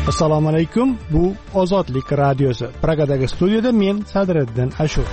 Assalomu alaykum. Bu Ozodlik radiosi. Pragadagi studiyada men Sadriddin Ashur.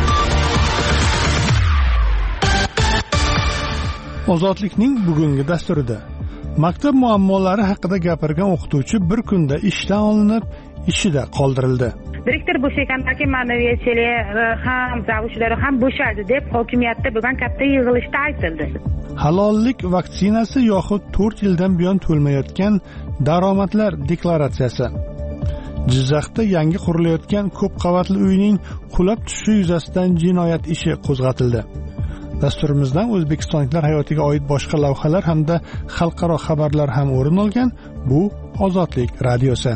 Ozodlikning bugungi dasturida maktab muammolari haqida gapirgan o'qituvchi bir kunda ishdan olinib, ishida qoldirildi. Direktor bo'shagandagi ma'naviyatchilari ham, zavushlari ham bo'shadi deb hokimiyatda bo'lgan katta yig'ilishda aytildi. Halollik vaksinasi yoxud 4 yildan buyon to'lmayotgan daromadlar deklaratsiyasi. Jizzaxda yangi qurilayotgan ko'p qavatli uyning qulab tushishi yuzasidan jinoyat ishi qo'zg'atildi. Dasturimizdan o'zbekistonliklar hayotiga oid boshqa lavhalar hamda xalqaro xabarlar ham o'rin olgan. Bu Ozodlik radiosi.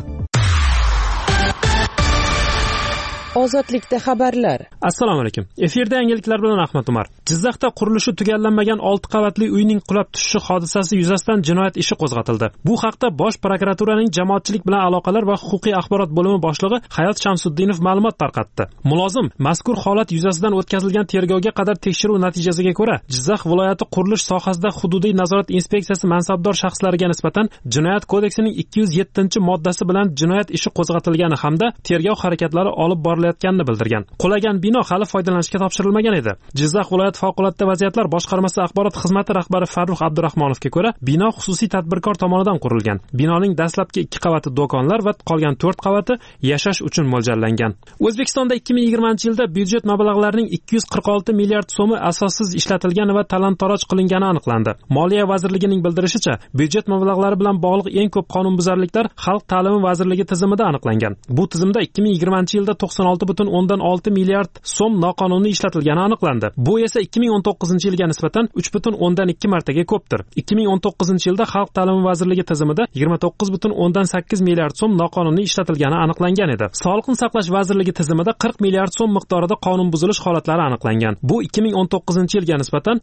Ozodlikda xabarlar. Assalomu alaykum. Efirda yangiliklar bilan Ahmad Umar. Jizzaxda qurilishi tugallanmagan 6 qavatli uyning qulab tushishi hodisasi yuzasidan jinoyat ishi qo'zg'atildi. Bu haqda Bosh prokuraturaning jamoatchilik bilan aloqalar va huquqiy axborot bo'limi boshlig'i Hayot Shamsuddinov ma'lumot tarqatdi. Mulozim mazkur holat yuzasidan o'tkazilgan tergovga qadar tekshiruv natijasiga ko'ra, Jizzax viloyati qurilish sohasida hududiy nazorat inspeksiyasi mansabdor shaxslariga nisbatan Jinoyat kodeksining 207-moddasi bilan jinoyat ishi qo'zg'atilgani hamda tergov harakatlari olib borilayotganini bildirgan. Qulagan bino hali foydalanishga topshirilmagan edi. Jizzax viloyat favqulodda vaziyatlar boshqarmasi axborot xizmati rahbari Farruh Abdurahmonovga ko'ra, bino xususiy tadbirkor tomonidan qurilgan. Binoning dastlabki 2 qavati do'konlar va qolgan 4 qavati yashash uchun mo'ljallangan. O'zbekistonda 2020-yilda byudjet mablag'larining 246 milliard so'mi asossiz ishlatilgan va talon-taroj qilingani aniqlandi. Moliya vazirligining bildirishicha, byudjet mablag'lari bilan bog'liq eng ko'p qonunbuzarliklar Xalq ta'limi vazirligi tizimida aniqlangan. Bu tizimda 2020-yilda 96,6 milliard so'm noqonuniy ishlatilgani aniqlandi. Bu esa 2019-yilga nisbatan 3,2 martaga ko'pdir. 2019-yilda Xalq ta'limi vazirligi tizimida 29,8 milliard so'm noqonuniy ishlatilgani aniqlangan edi. Sog'liqni saqlash vazirligi tizimida 40 milliard so'm miqdorida qonun buzilish holatlari aniqlangan. Bu 2019-yilga nisbatan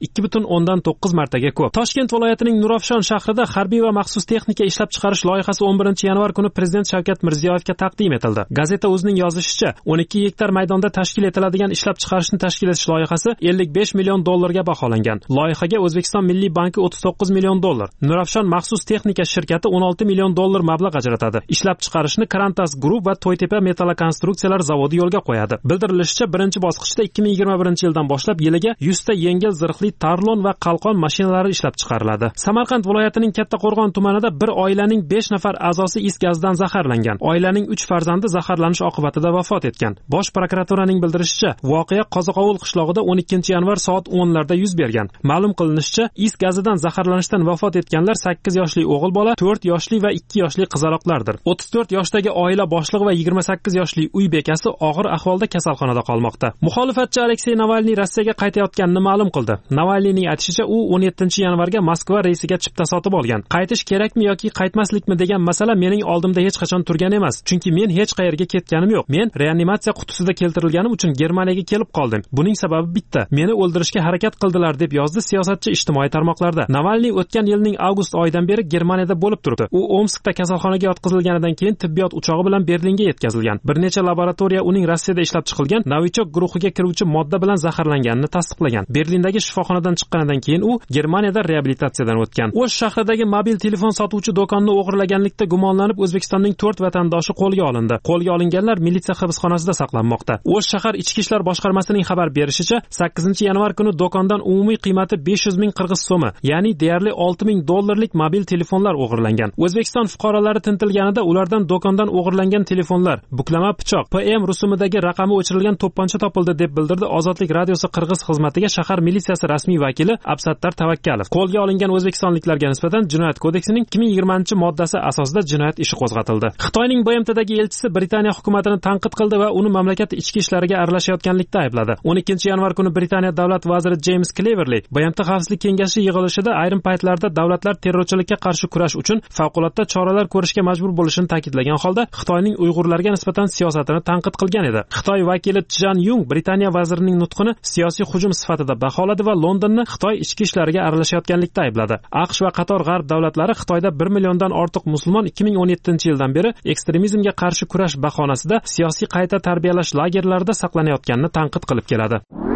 2,9 martaga ko'p. Toshkent viloyatining Nurafshon shahrida harbiy va maxsus texnika ishlab chiqarish loyihasi 11-yanvar kuni Prezident Shavkat Mirziyoyevga taqdim etildi. Gazeta o'zining yozishicha, 12 gektar maydonda tashkil etiladigan ishlab chiqarishni tashkil etish loyihasi 55 million dollarga baholangan. Loyihaga O'zbekiston Milliy banki 39 million dollar, Nurafshon maxsus texnika shirkati 16 million dollar mablag' ajratadi. Ishlab chiqarishni Karantas Group va To'ytepa metalokonstruksiyalar zavodi yo'lga qo'yadi. Bildirilishicha, birinchi bosqichda 2021-yildan boshlab yiliga 100 ta yengil zirhli tarlon va qalqon mashinalari ishlab chiqariladi. Samarqand viloyatining Kattaqo'rg'on tumanida bir oilaning 5 nafar a'zosi is gazidan zaharlangan. Oilaning 3 farzandi zaharlanish oqibatida vafot etgan. Bosh prokuraturaning bildirishicha, voqea Qozoqovul qishlog'ida 12-yanvar soat 10larda yuz bergan. Ma'lum qilinishicha, is gazidan zaharlanishdan vafot etganlar 8 yoshli o'g'il bola, 4 yoshli va 2 yoshli qizaloqlardir. 34 yoshdagi oila boshlig'i va 28 yoshli uy bekasi og'ir ahvolda kasalxonada qolmoqda. Muxolifatchi Aleksey Navalniy Rossiyaga qaytayotganini ma'lum qildi. Navalniyning aytishicha, u 17-yanvarga Moskva reysiga chipta sotib olgan. Qaytish kerakmi yoki qaytmaslikmi degan masala mening oldimda hech qachon turgan emas, chunki men hech qayerga ketganim yo'q. Men reanimatsiya qutisida keltirilganim uchun Germaniyaga kelib qoldim. Buning sababi bitta: meni o'ldirishga harakat qildilar, deb yozdi siyosatchi ijtimoiy tarmoqlarda. Navalniy o'tgan yilning avgust oyidan beri Germaniyada bo'lib turibdi. U Omskda kasalxonaga yotqizilganidan keyin tibbiyot uchog'i bilan Berlinga yetkazilgan. Bir necha laboratoriya uning Rossiyada ishlab chiqilgan Novichok guruhiga kiruvchi modda bilan zaharlanganini tasdiqlagan. Berlindagi shifoxonadan chiqqanidan keyin u Germaniyada reabilitatsiyadan o'tgan. O'sh shahridagi mobil telefon sotuvchi do'konni o'g'irlaganlikda gumonlanib O'zbekistonning 4 vatandoshi qo'lga olindi. Qo'lga olinganlar militsiya hibsxonasida saqlanmoqda. O'sh shahar ichki ishlar boshqarmasining xabar berishicha, 8-yanvar kuni do'kondan umumiy qiymati 500 ming qirg'iz so'mi, ya'ni deyarli 6 ming dollarlik mobil telefonlar o'g'irlangan. O'zbekiston fuqarolari tintilganida ulardan do'kondan o'g'irlangan telefonlar, buklama pichoq, PM rusumidagi raqami o'chirilgan to'pponcha topildi, deb bildirdi Ozodlik radiosi qirg'iz xizmatiga shahar militsiyasi rasmiy vakili Absattar Tavakkalov. Qo'lga olingan o'zbekistonliklarga nisbatan Jinoyat kodeksining 2020-moddasi asosida jinoyat ishi qo'zg'atildi. Xitoyning BMTdagi elchisi Britaniya hukumatini tanqid qildi va uni mamlakat ichki ishlariga aralashayotganlikda aybladi. 12-yanvar kuni Britaniya davlat vaziri James Cleverly BMT xavfsizlik kengashi yig'ilishida ayrim paytlarda davlatlar terrorchilikka qarshi kurash uchun favqulodda choralar ko'rishga majbur bo'lishini ta'kidlagan holda Xitoyning Uyg'urlarga nisbatan siyosatini tanqid qilgan edi. Xitoy vakili Jan Yung Britaniya vazirining nutqini siyosiy hujum sifatida baholadi va Londonni Xitoy ichki ishlariga aralashayotganlikda aybladi. AQSh va qator g'arb davlatlari Xitoyda 1 milliondan ortiq musulmon 2017-yildan beri ekstremizmga qarshi kurash bahonasida siyosiy qayta tarbiyalash lagerlarida saqlanayotganini tanqid qilib keladi.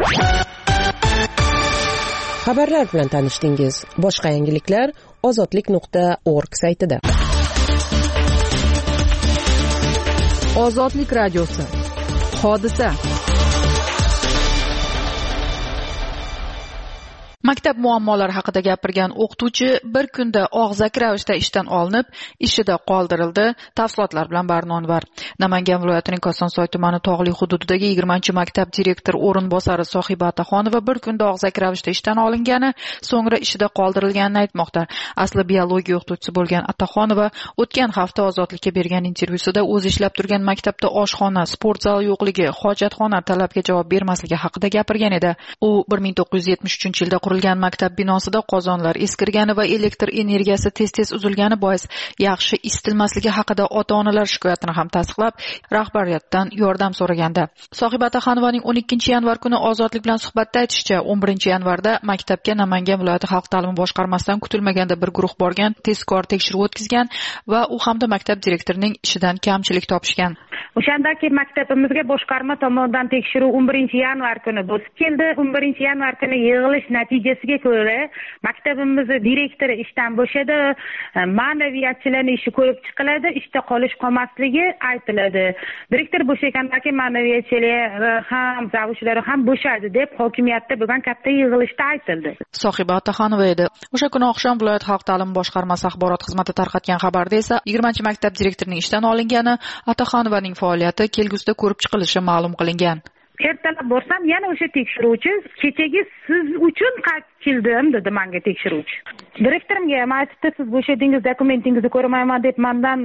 Xabarlar bilan tanishdingiz. Boshqa yangiliklar ozodlik.org saytida. Ozodlik radiosi. Hodisa. Maktab muammolari haqida gapirgan o'qituvchi bir kunda og'zaki ravishda ishdan olinib, ishida qoldirildi. Tafsilotlar bilan Barnonvar. Namangan viloyatining Kosonsoy tumani tog'li hududidagi 20-maktab direktor o'rinbosari Sohiba Ataxonova bir kunda og'zaki ravishda ishdan olingani, so'ngra ishida qoldirilganini aytmoqda. Asli biologiya o'qituvchisi bo'lgan Ataxonova o'tgan hafta Ozodlikka bergan intervyusida o'zi ishlab turgan maktabda oshxona, sport zali yo'qligi, hojatxona talabga javob bermasligi haqida gapirgan edi. U 1973-yilda qurilgan maktab binosida qozonlar eskirgani va elektr energiyasi tez-tez uzilgani bois yaxshi isitilmasligi haqida ota-onalar shikoyatini ham tasdiqlab, rahbariyatdan yordam so'raganda. Sohiba Ataxonovaning 12-yanvar kuni Ozodlik bilan suhbatda aytishicha, 11-yanvarda maktabga Namangan viloyati xalq ta'limi boshqarmasidan kutilmaganda bir guruh borgan, tezkor tekshiruv o'tkazgan va u hamda maktab direktorining ishidan kamchilik topishgan. O'shandagi maktabimizga boshqarma tomonidan tekshiruv 11-yanvar kuni bo'lib keldi. 11-yanvar kuni yig'ilish natijasiga ko'ra maktabimizning direktori ishdan bo'shadi, ma'naviyatchilarning ishi ko'rib chiqiladi, ishda qolish qolmasligi aytiladi. Direktor bo'shagandagi ma'naviyatchilar ham, zavushlari ham bo'shadi deb hokimiyatda bo'lgan katta yig'ilishda aytildi. Sohiba Ataxonova edi. O'sha kuni oqshom viloyat xalq ta'limi boshqarmasi axborot xizmati tarqatgan xabarda esa 20-maktab direktorining ishdan olingani, Ataxonovaning faoliyati kelgusida ko'rib chiqilishi ma'lum qilingan. Ertalab borsam, yana o'sha tekshiruvchi kechagi siz uchun qaytib keldim dedi menga tekshiruvchi. Direktorimga aytibdi, siz bo'shadingiz, dokumentingizni ko'rmayman deb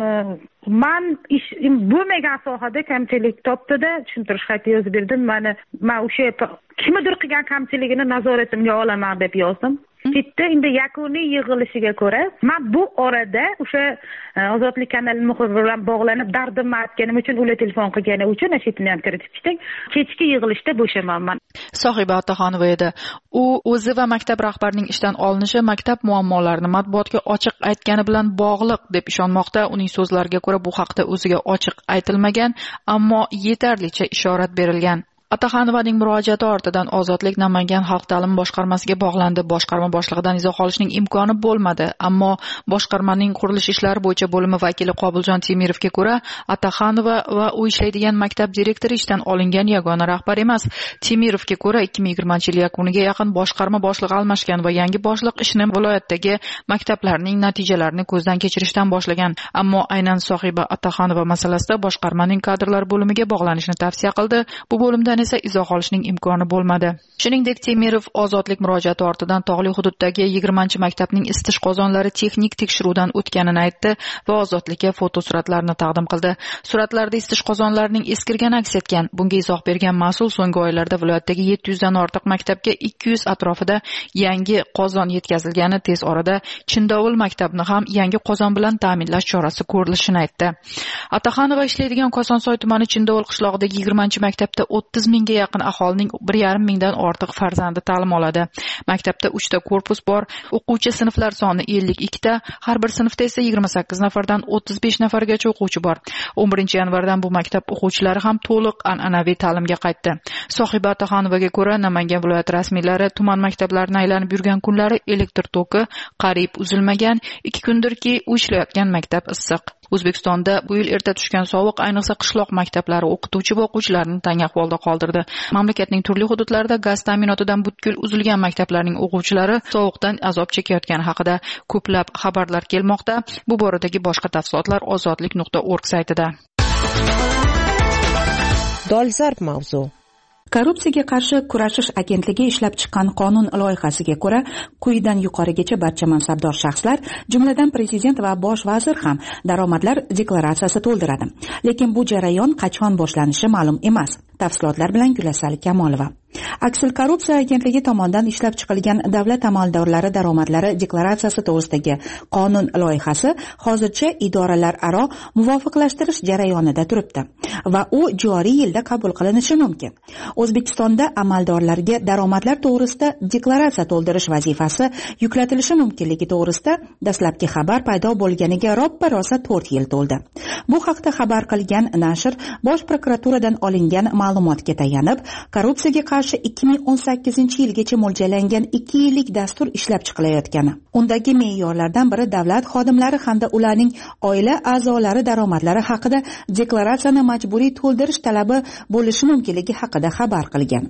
man ish bo'lmagan sohada kamchilik topdi-da, tushuntirish xati yozib berdim. Men o'sha kimdir qilgan kamchiligini nazoratimga olaman deb yozdim. Bitta endi yakuniy yig'ilishiga ko'ra, men bu orada o'sha Ozodlik kanali muxbiri bilan bog'lanib dardimni aytganim uchun ular telefon qilgani uchun ashitini ham kiritib chiqdik. Kechki yig'ilishda bo'shamanman. Sohiba Ataxonova edi. U o'zi va maktab rahbarining ishdan olinishi maktab muammolarini matbuotga ochiq aytgani bilan bog'liq deb ishonmoqda. Uning so'zlariga ko'ra bu haqda o'ziga ochiq aytilmagan, ammo yetarlicha ishorat berilgan. Ataxonovaning murojaati ortidan Ozodlik Namangan xalq ta'limi boshqarmasiga bog'landi. Boshqarma boshlig'idan izoh olishning imkoni bo'lmadi, ammo boshqarmaning qurilish ishlari bo'yicha bo'limi vakili Qobiljon Temirovga ko'ra, Ataxonova va u ishlaydigan maktab direktori ishdan olingan yagona rahbar emas. Temirovga ko'ra 2020-yil yakuniga yaqin boshqarma boshlig'i almashgan va yangi boshliq ishni viloyatdagi maktablarning natijalarini ko'zdan kechirishdan boshlagan. Ammo aynan Sohiba Ataxonova masalasida boshqarmaning kadrlar bo'limiga bog'lanishni tavsiya qildi. Bu bo'limdan esa izoh olishning imkoni bo'lmadi. Shuningdek, Temirov Ozodlik murojaati ortidan tog'li hududdagi 20-maktabning isitish qozonlari texnik tekshiruvdan o'tganini aytdi va Ozodlikka fotosuratlarni taqdim qildi. Suratlarda isitish qozonlarining eskirgani aks etgan. Bunga izoh bergan mas'ul so'nggi oylarda viloyatdagi 700 dan ortiq maktabga 200 atrofida yangi qozon yetkazilgani, tez orada Chindovul maktabni ham yangi qozon bilan ta'minlash chorasi ko'rilishini aytdi. Ataxonova ishlaydigan Kosonsoy tumani Chindovul qishlog'idagi 20-maktabda 30 mingga yaqin aholining 1,5 mingdan ortiq farzandi ta'lim oladi. Maktabda 3 ta korpus bor, o'quvchi sinflar soni 52 ta, har bir sinfda esa 28 nafardan 35 nafargacha o'quvchi bor. 11-yanvardan bu maktab o'quvchilari ham to'liq an'anaviy ta'limga qaytdi. Sohiba Ataxonovaga ko'ra, Namangan viloyati rasmiylari tuman maktablarini aylanib yurgan kunlari elektr toki qariyb uzilmagan, 2 kundirki u ishlayotgan maktab issiq. O'zbekistonda bu yil erta tushgan sovuq ayniqsa qishloq maktablari o'qituvchi va o'quvchilarini tang ahvolda qoldirdi. Mamlakatning turli hududlarida gaz ta'minotidan butkul uzilgan maktablarning o'quvchilari sovuqdan azob chekayotgani haqida ko'plab xabarlar kelmoqda. Bu boradagi boshqa tafsilotlar ozodlik.org saytida. Dolzarb mavzu. Korrupsiyaga qarshi kurashish agentligi ishlab chiqqan qonun loyihasiga ko'ra, quyidan yuqorigacha barcha mansabdor shaxslar, jumladan prezident va bosh vazir ham daromadlar deklaratsiyasi to'ldiradi. Lekin bu jarayon qachon boshlanishi ma'lum emas. Tafsilotlar bilan Gulasal Kamolova. Aksil korrupsiya agentligi tomonidan ishlab chiqilgan davlat amaldorlari daromadlari deklaratsiyasi to'g'risidagi qonun loyihasi hozircha idoralararo muvofiqlashtirish jarayonida turibdi va u joriy yilda qabul qilinishi mumkin. O'zbekistonda amaldorlarga daromadlar to'g'risida deklaratsiya to'ldirish vazifasi yuklatilishi mumkinligi to'g'risida dastlabki xabar paydo bo'lganiga roppa-rosa 4 yil to'ldi. Bu haqda xabar qilgan nashr Bosh prokuraturadan olingan ma'lumotga tayanib, korrupsiyaga qarshi 2018-yilgacha mo'ljallangan 2 yillik dastur ishlab chiqilayotgani, undagi me'yorlardan biri davlat xodimlari hamda ularning oila a'zolari daromadlari haqida deklaratsiyani majburiy to'ldirish talabi bo'lishi mumkinligi haqida xabar qilgan.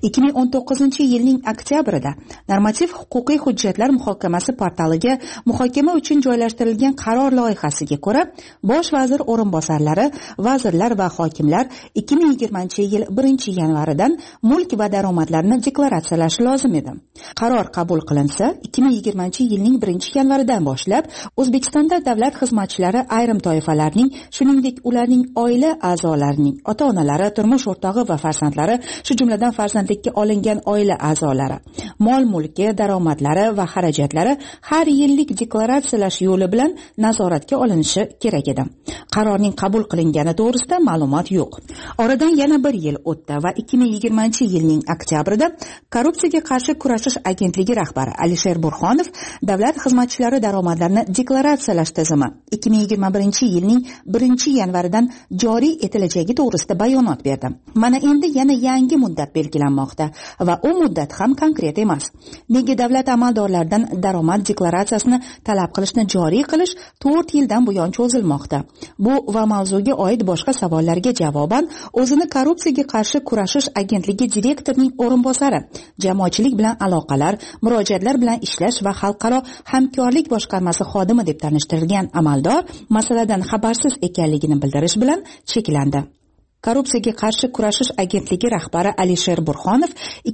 2019-yilning oktyabrida normativ huquqiy hujjatlar muhokamasi portaliga muhokama uchun joylashtirilgan qaror loyihasiga ko'ra, bosh vazir o'rinbosarlari, vazirlar va hokimlar 2020-yil 1-yanvaridan mulk va daromadlarni deklaratsiyalashi lozim edi. Qaror qabul qilinsa, 2020-yilning 1-yanvaridan boshlab O'zbekistonda davlat xizmatchilari ayrim toifalarning, shuningdek ularning oila a'zolarining, ota-onalari, turmush o'rtog'i va farzandlari, shu jumladan farzandlikka olingan oila a'zolari, mol-mulki, daromadlari va xarajatlari har yillik deklaratsiyalash yo'li bilan nazoratga olinishi kerak edi. Qarorning qabul qilingani to'g'risida ma'lumot yo'q. Oradan yana 1 yil o'tdi va 2020-yilning oktyabrida Korrupsiyaga qarshi kurashish agentligi rahbari Alisher Burxonov davlat xizmatchilari daromadlarini deklaratsiyalash tizimi 2021-yilning 1-yanvaridan joriy etilajagi to'g'risida bayonot berdi. Mana endi yana yangi muddat belgilanmoqda va u muddat ham konkret emas. Nega davlat amaldorlaridan daromad deklaratsiyasini talab qilishni joriy qilish 4 yildan buyon cho'zilmoqda? Bu va mavzuga oid boshqa savollarga javoban o'zini Korrupsiyaga qarshi kurashish agentligi direktorining o'rinbosari, jamoatchilik bilan aloqalar, murojaatlar bilan ishlash va xalqaro hamkorlik boshqarmasi xodimi deb tanishtirilgan amaldor masaladan xabarsiz ekanligini bildirish bilan cheklandi. Korrupsiyaga qarshi kurashish agentligi rahbari Alisher Burxonov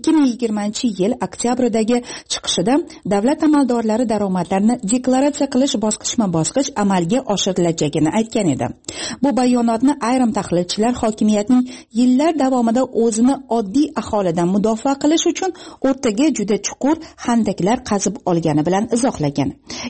2020-yil oktyabrdagi chiqishida davlat amaldorlari daromadlarini deklaratsiya qilish bosqichma-bosqich amalga oshirilajagini aytgan edi. Bu bayonotni ayrim tahlilchilar hokimiyatning yillar davomida o'zini oddiy aholidan mudofaa qilish uchun o'rtaga juda chuqur handaklar qazib olgani bilan izohlagan.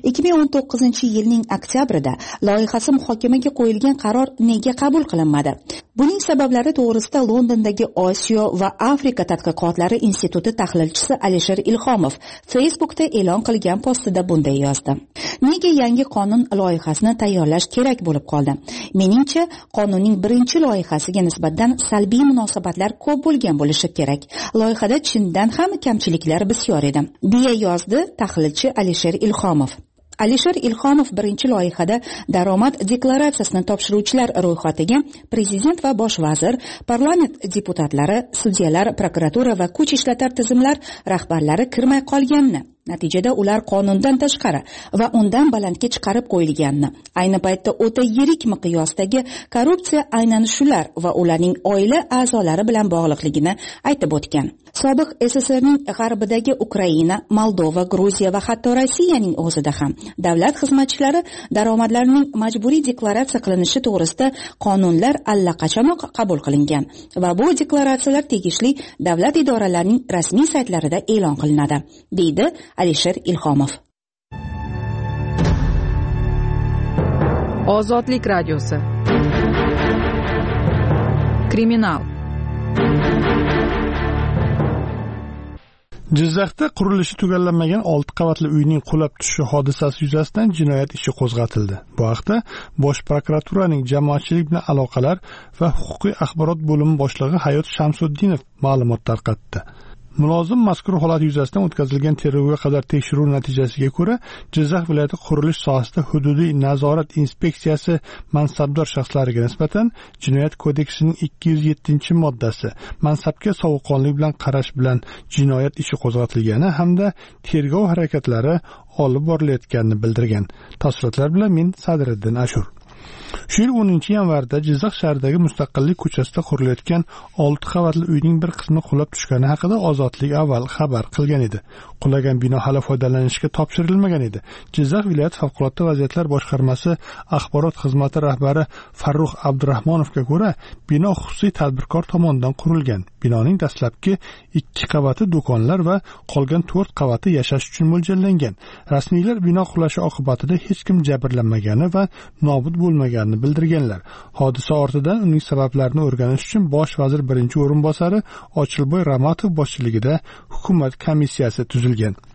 2019-yilning oktyabrida loyihasi muhokamaga qo'yilgan qaror nega qabul qilinmadi? Buning sabablari to'g'risida Londondagi Osiyo va Afrika tadqiqotlari instituti tahlilchisi Alisher Ilhomov Facebookda e'lon qilgan postida bunday yozdi. Nega yangi qonun loyihasini tayyorlash kerak bo'lib qoldi? Meningcha, qonunning 1-loyihasiga nisbatan salbiy munosabatlar ko'p bo'lgan bo'lishi kerak. Loyihada chindan ham kamchiliklar bisyor edi, deya yozdi tahlilchi Alisher Ilhomov. Alisher Ilhomov 1-loyihada daromad deklaratsiyasini topshiruvchilar ro'yxatiga prezident va bosh vazir, parlament deputatlari, sudyalar, prokuratura va kuch ishlatar tizimlar rahbarlari kirmay qolganini, natijada ular qonundan tashqari va undan balandga chiqarib qo'yilganini, ayni paytda o'ta yirik miqyosdagi korrupsiya aynan shular va ularning oila a'zolari bilan bog'liqligini aytib o'tgan. Sobiq SSRning g'arbidagi Ukraina, Moldova, Gruziya va hatto Rossiyaning o'zida ham davlat xizmatchilari daromadlarining majburiy deklaratsiya qilinishi to'g'risida qonunlar allaqachonoq qabul qilingan va bu deklaratsiyalar tegishli davlat idoralarining rasmiy saytlarida e'lon qilinadi, deydi Alisher Ilhomov. Ozodlik radiosi. Kriminal. Jizzaxda qurilishi tugallanmagan 6 qavatli uyning qulab tushishi hodisasi yuzasidan jinoyat ishi qo'zg'atildi. Bu haqda Bosh prokuraturaning jamoatchilik bilan aloqalar va huquqiy axborot bo'limi boshlig'i Hayot Shamsuddinov ma'lumot tarqatdi. Mulozim mazkur holat yuzasidan o'tkazilgan tergovga qadar tekshiruv natijasiga ko'ra, Jizzax viloyati qurilish sohasida hududiy nazorat inspeksiyasi mansabdor shaxslariga nisbatan Jinoyat kodeksining 207-moddasi mansabga sovuqqonlik bilan qarash bilan jinoyat ishi qo'zg'atilgani hamda tergov harakatlari olib borilayotganini bildirgan. Tafsilotlar bilan men Sadriddin Ashur. Shu yil 10-yanvarda Jizzax shahridagi Mustaqillik ko'chasida qurilayotgan 6 qavatli uyning bir qismi qulab tushgani haqida Ozodlik avval xabar qilgan edi. Qulagan bino hali foydalanishga topshirilmagan edi. Jizzax viloyat favqulodda vaziyatlar boshqarmasi axborot xizmati rahbari Farruh Abdurahmonovga ko'ra, bino xususiy tadbirkor tomonidan qurilgan. Binoning dastlabki 2 qavati do'konlar va qolgan 4 qavati yashash uchun mo'ljallangan. Rasmiylar bino qulashi oqibatida hech kim jabrlanmagani va nobud bo'lmaganini bildirganlar. Hodisa ortidan uning sabablarini o'rganish uchun bosh vazir birinchi o'rinbosari Ochilboy Ramatov boshchiligida hukumat komissiyasi tuzilgan.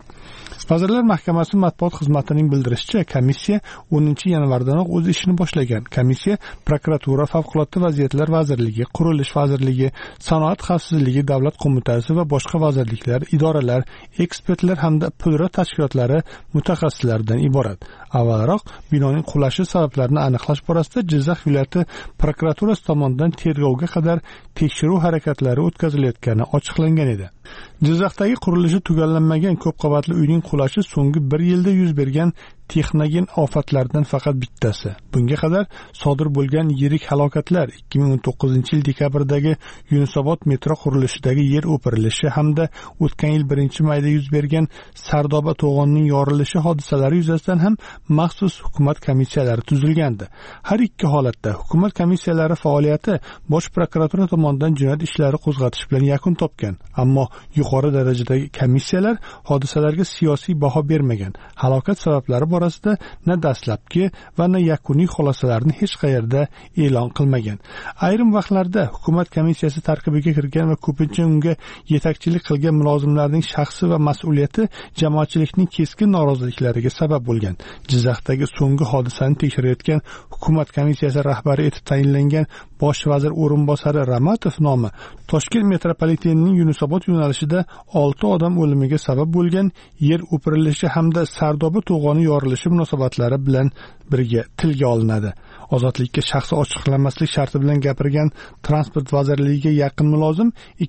Vazirlar Mahkamasi matbuot xizmatining bildirishicha, komissiya 10 yanvardanoq o'z ishini boshlagan. Komissiya prokuratura, favqulodda vaziyatlar vazirligi, qurilish vazirligi, sanoat xavfsizligi davlat qo'mitasi va boshqa vazirliklar, idoralar, ekspertlar hamda pudra tashkilotlari mutaxassislaridan iborat. Avvalroq binoning qulashi sabablarini aniqlash borasida Jizzax viloyati prokuraturasi tomonidan tergovga qadar tekshiruv harakatlari o'tkazilayotgani ochiqlangan edi. Jizzaxdagi qurilishi tugallanmagan ko'p qavatli uyning qulashi so'nggi 1 yilda yuz bergan texnogen ofatlardan faqat bittasi. Bunga qadar sodir bo'lgan yirik halokatlar 2019-yil dekabrdagi Yunusobod metro qurilishidagi yer o'pirilishi hamda o'tgan yil 1-mayda yuz bergan Sardoba to'g'onining yorilishi hodisalari yuzasidan ham maxsus hukumat komissiyalari tuzilgandi. Har ikki holatda hukumat komissiyalari faoliyati Bosh prokuratura tomonidan jinoyat ishlari qo'zg'atish bilan yakun topgan. Ammo yuqori darajadagi komissiyalar hodisalarga siyosiy baho bermagan. Halokat sabablari borasida na dastlabki va na yakuniy xulosalarni hech qayerda e'lon qilmagan. Ayrim vaqtlarda hukumat komissiyasi tarkibiga kirgan va ko'pincha unga yetakchilik qilgan mulozimlarning shaxsi va mas'uliyati jamoatchilikning keskin noroziliklariga sabab bo'lgan. Jizzaxdagi so'nggi hodisani tekshirayotgan hukumat komissiyasi rahbari etib tayinlangan bosh vazir o'rinbosari Ramatov nomi Toshkent metropolitenining Yunusobod yo'nalishida 6 odam o'limiga sabab bo'lgan yer o'pirilishi hamda Sardoba to'g'oni yorilishi munosabatlari bilan birga tilga olinadi. Ozodlikka shaxsi ochiqlanmaslik sharti bilan gapirgan transport vazirligiga yaqin mulozim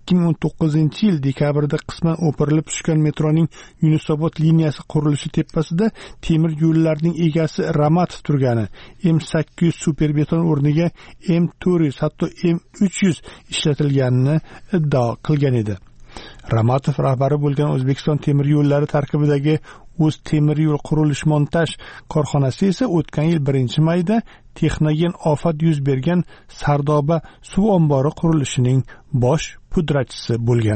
2019-yil dekabrda qisman o'pirilib tushgan metroning Yunusobod liniyasi qurilishi tepasida temir yo'llarning egasi Ramatov turgani, M800 superbeton o'rniga M400 hatto M300 ishlatilganini iddao qilgan edi. Ramatov rahbari bo'lgan O'zbekiston temir yo'llari tarkibidagi O'z temir yo'l qurilish montaj korxonasi esa o'tgan yil 1-mayda texnogen ofat yuz bergan Sardoba suv ombori qurilishining bosh pudrachisi bo'lgan.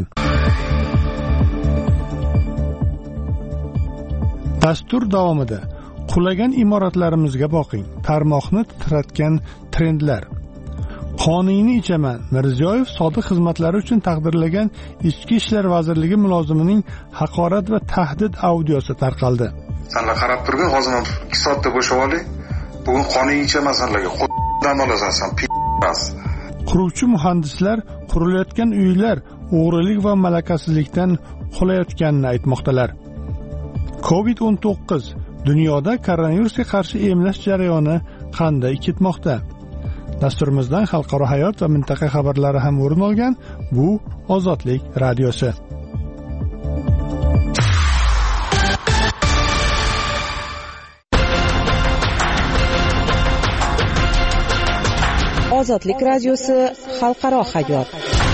Dastur davomida qulagan imoratlarimizga boqing. Tarmoqni titratgan trendlar. Qoningni ichaman. Mirziyoyev sodiq xizmatlari uchun taqdirlagan Ichki ishlar vazirligi mulozimining haqorat va tahdid audiosi tarqaldi. Senlar qarab turgin, hozir 2 soatda bo'shab oling. Bugun qoningni ichaman senlarga. Qo'ldan olasan sen p***as. Quruvchi muhandislar qurilayotgan uylar o'g'rilik va malakasizlikdan qulayotganini aytmoqdalar. COVID-19 dunyoda koronavirusga qarshi emlash jarayoni qanday ketmoqda? Dasturimizdan xalqaro hayot va mintaqa xabarlari ham o'rin olgan. Bu Ozodlik radiosi. Ozodlik radiosi xalqaro hayot.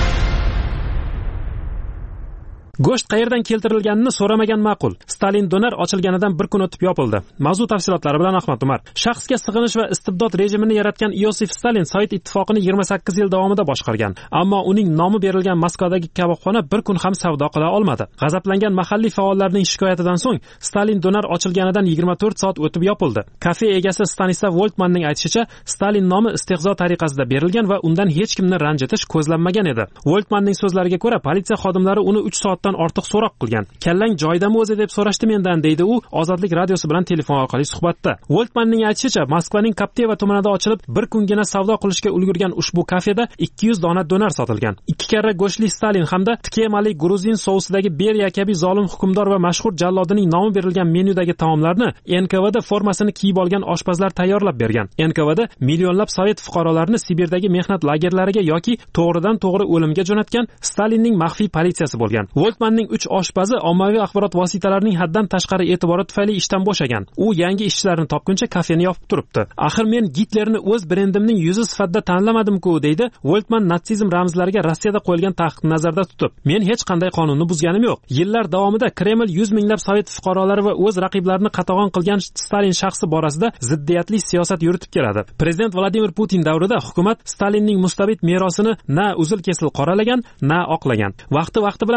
Go'sht qayerdan keltirilganini so'ramagan ma'qul. Stalin donar ochilganidan bir kun o'tib yopildi. Mavzu tafsilotlari bilan Ahmad Umar. Shaxsga sig'inish va istibdod rejimini yaratgan Iosif Stalin Sovet ittifoqini 28 yil davomida boshqargan. Ammo uning nomi berilgan Moskvadagi kabobxona bir kun ham savdo qila olmadi. G'azablangan mahalliy faollarning shikoyatidan so'ng Stalin donar ochilganidan 24 soat o'tib yopildi. Kafe egasi Stanislav Voltmanning aytishicha, Stalin nomi istehzo tariqasida berilgan va undan hech kimni ranjitish ko'zlanmagan edi. Voltmanning so'zlariga ko'ra, politsiya xodimlari uni 3 soatdan ortiq so'roq qilgan. Kallang joyidami o'zi deb so'rashdi mendan, deydi u Ozodlik radiosi bilan telefon orqali suhbatda. Voltmanning aytishicha, Moskvaning Kapteva tumanida ochilib, bir kungina savdo qilishga ulgurgan ushbu kafeda 200 dona donar sotilgan. 2 karra go'shtli Stalin hamda tikemali gruzin sousidagi Beriya kabi zolim hukmdor va mashhur jallodining nomi berilgan menyudagi taomlarni NKVD formasini kiyib olgan oshpazlar tayyorlab bergan. NKVD millionlab sovet fuqarolarini Sibirdagi mehnat lagerlariga yoki to'g'ridan to'g'ri o'limga jo'natgan Stalinning maxfiy politsiyasi bo'lgan. Voltmanning 3 oshpazi ommaviy axborot vositalarining haddan tashqari e'tibori tufayli ishdan bo'shagan. U yangi ishchilarni topguncha kafeni yopib turibdi. Axir men Gitlerni o'z brendimning yuzi sifatida tanlamadim-ku, deydi Voltman natsizm ramzlariga Rossiyada qo'yilgan taqiqni nazarda tutib. Men hech qanday qonunni buzganim yo'q. Yillar davomida Kreml 100 minglab sovet fuqarolari va o'z raqiblarini qatag'on qilgan Stalin shaxsi borasida ziddiyatli siyosat yuritib keladi. Prezident Vladimir Putin davrida hukumat Stalinning mustabid merosini na uzil-kesil qoralagan, na oqlagan. Vaqti bilan rasmiylar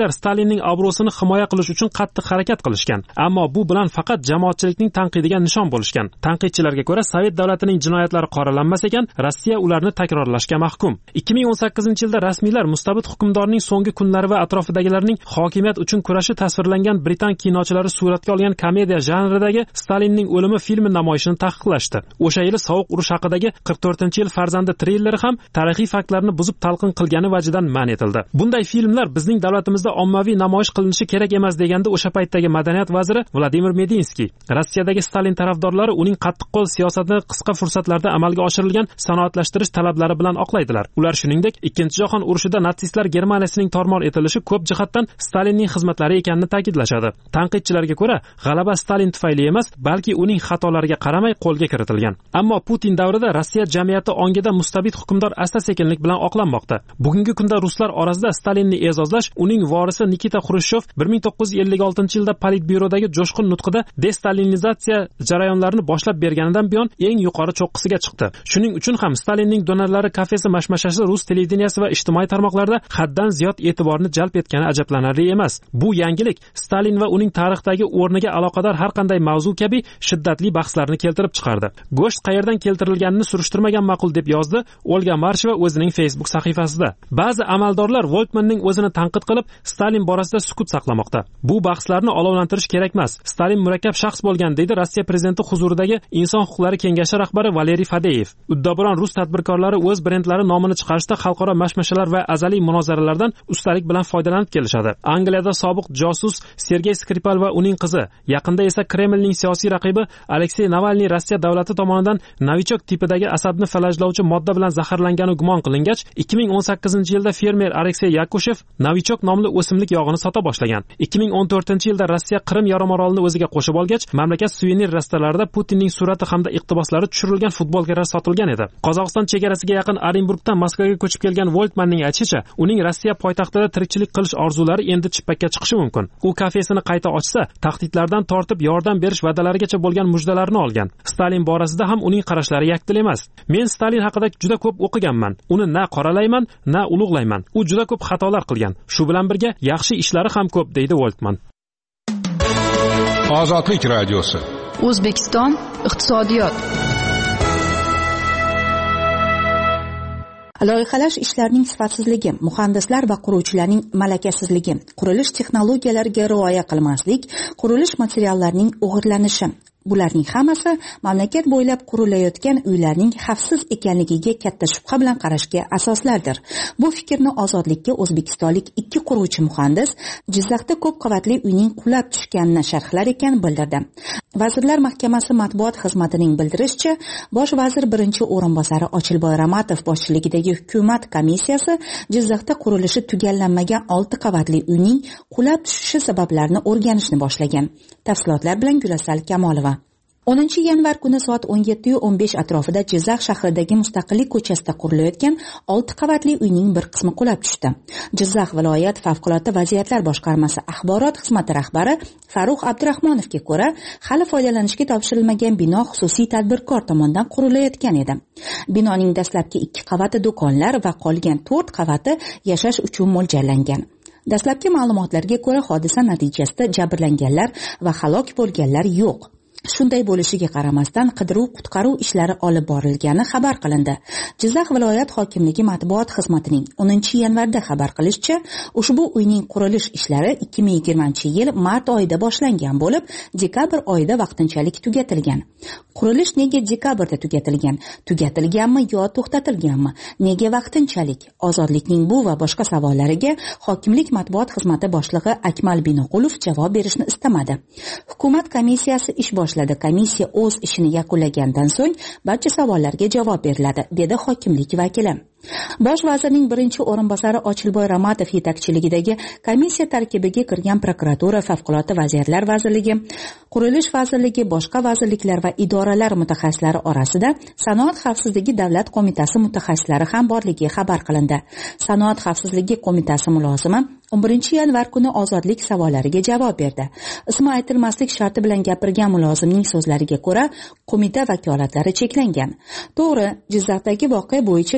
Namoyishchilar Stalinning obro'sini himoya qilish uchun qattiq harakat qilishgan, ammo bu bilan faqat jamoatchilikning tanqidiga nishon bo'lishgan. Tanqidchilarga ko'ra, Sovet davlatining jinoyatlari qoralanmas ekan, Rossiya ularni takrorlashga mahkum. 2018-yilda rasmiylar mustabid hukmdorning so'nggi kunlari va atrofidagilarning hokimiyat uchun kurashi tasvirlangan Britan kinochilari suratga olgan komediya janridagi Stalinning o'limi filmi namoyishini taqiqlashdi. O'sha yili Sovuq urush haqidagi 44-yil farzandi trilleri ham tarixiy faktlarni buzib talqin qilgani vajidan man etildi. Bunday filmlar bizning davlatimizda ommaviy namoyish qilinishi kerak emas deganda o'sha paytdagi madaniyat vaziri Vladimir Medinskiy. Rossiyadagi Stalin tarafdorlari uning qattiqqo'l siyosatini qisqa fursatlarda amalga oshirilgan sanoatlashtirish talablari bilan oqlaydilar. Ular shuningdek, Ikkinchi jahon urushida natsistlar Germaniyasining tormor etilishi ko'p jihatdan Stalinning xizmatlari ekanini ta'kidlashadi. Tanqidchilarga ko'ra, g'alaba Stalin tufayli emas, balki uning xatolariga qaramay qo'lga kiritilgan. Ammo Putin davrida Rossiya jamiyati ongida mustabid hukmdor asta-sekinlik bilan oqlanmoqda. Bugungi kunda ruslar orasida Stalinni e'zozlash uning vorisi Nikita Xrushchev 1956-yilda Politbyurodagi jo'shqin nutqida destalinizatsiya jarayonlarini boshlab berganidan buyon eng yuqori cho'qqisiga chiqdi. Shuning uchun ham Stalinning donarlari kafesi mashmashasi rus televideniyasi va ijtimoiy tarmoqlarda haddan ziyod e'tiborni jalb etgani ajablanarli emas. Bu yangilik Stalin va uning tarixdagi o'rniga aloqador har qanday mavzu kabi shiddatli bahslarni keltirib chiqardi. Go'sht qayerdan keltirilganini surishtirmagan ma'qul deb yozdi Olga Marsheva o'zining Facebook sahifasida. Ba'zi amaldorlar Voltmanning o'zini tanqid qilib, Stalin borasida sukut saqlamoqda. Bu bahslarni olovlantirish kerak emas. Stalin murakkab shaxs bo'lgan, deydi Rossiya prezidenti huzuridagi Inson huquqlari kengashi rahbari Valeriy Fadeyev. Uddaburon rus tadbirkorlari o'z brendlari nomini chiqarishda xalqaro mashmashalar va azaliy munozaralardan ustalik bilan foydalanib kelishadi. Angliyada sobiq josus Sergey Skripal va uning qizi, yaqinda esa Kremlning siyosiy raqibi Aleksey Navalniy Rossiya davlati tomonidan novichok tipidagi asabni falajlovchi modda bilan zaharlangani gumon qilingach, 2018-yilda fermer Aleksey Yakushev novichok nomli o'simlik yog'ini sota boshlagan. 2014-yilda Rossiya Qrim yarimorolini o'ziga qo'shib olgach, mamlakat suvenir rastalarida Putinning surati hamda iqtiboslari tushirilgan futbolkalar sotilgan edi. Qozog'iston chegarasiga yaqin Orenburgdan Moskvaga ko'chib kelgan Voltmanning aytishicha, uning Rossiya poytaxtida tirikchilik qilish orzulari endi chippakka chiqishi mumkin. U kafesini qayta ochsa, tahdidlardan tortib yordam berish va'dalarigacha bo'lgan mujdalarni olgan. Stalin borasida ham uning qarashlari yakdil emas. Men Stalin haqida juda ko'p o'qiganman. Uni na qoralayman, na ulug'layman. U juda ko'p xatolar qilgan. Shu bilan birga yaxshi ishlari ham ko'p, deydi Voltman. Ozodlik radiosi. O'zbekiston iqtisodiyot. Loyihalash ishlarining sifatsizligi, muhandislar va quruvchilarning malakasizligi, qurilish texnologiyalariga rioya qilmaslik, qurilish materiallarining o'g'irlanishi. Bularning hammasi mamlakat bo'ylab qurilayotgan uylarning xavfsiz ekanligiga katta shubha bilan qarashga asoslardir. Bu fikrni Ozodlikka o'zbekistonlik 2 quruvchi muhandis Jizzaxda ko'p qavatli uyning qulab tushganini sharhlar ekan bildirdi. Vazirlar Mahkamasi matbuot xizmatining bildirishicha, Bosh vazir birinchi o'rinbosari Ochilboy Ramatov boshchiligidagi hukumat komissiyasi Jizzaxda qurilishi tugallanmagan 6 qavatli uyning qulab tushishi sabablarini o'rganishni boshlagan. Tafsilotlar bilan Gulasal Kamolova. 10 yanvar kuni soat 17:15 atrofida Jizzax shahridagi Mustaqillik ko'chasida qurilayotgan 6 qavatli uyning bir qismi qulab tushdi. Jizzax viloyat favqulodda vaziyatlar boshqarmasi axborot xizmati rahbari Farruh Abdurahmonovga ko'ra, hali foydalanishga topshirilmagan bino xususiy tadbirkor tomonidan qurilayotgan edi. Binoning dastlabki 2 qavati do'konlar va qolgan 4 qavati yashash uchun mo'ljallangan. Dastlabki ma'lumotlarga ko'ra, hodisa natijasida jabrlanganlar va halok bo'lganlar yo'q. Shunday bo'lishiga qaramasdan qidiruv-qutqaruv ishlari olib borilgani xabar qilindi. Jizzax viloyat hokimligi matbuot xizmatining 10 yanvarda xabar qilishicha, ushbu uyning qurilish ishlari 2020-yil mart oyida boshlangan bo'lib, dekabr oyida vaqtinchalik tugatilgan. Qurilish nega dekabrda tugatilgan? Tugatilganmi yo to'xtatilganmi? Nega vaqtinchalik? Ozodlikning bu va boshqa savollariga hokimlik matbuot xizmati boshlig'i Akmal Binoqulov javob berishni istamadi. Hukumat komissiyasi ish Komissiya o'z ishini yakunlagandan so'ng barcha savollarga javob beriladi, dedi hokimlik vakili. Bosh vazirning birinchi o'rinbosari Ochilboy Ramatov yetakchiligidagi komissiya tarkibiga kirgan prokuratura, favqulodda vaziyatlar vazirligi, qurilish vazirligi, boshqa vazirliklar va idoralar mutaxassislari orasida Sanoat xavfsizligi davlat qo'mitasi mutaxassislari ham borligi xabar qilindi. Sanoat xavfsizligi qo'mitasi mulozimi 11 yanvar kuni Ozodlik savollariga javob berdi. Ismi aytilmaslik sharti bilan gapirgan mulozimning so'zlariga ko'ra, qo'mita vakolatlari cheklangan. To'g'ri, Jizzaxdagi voqea bo'yicha komissiyaga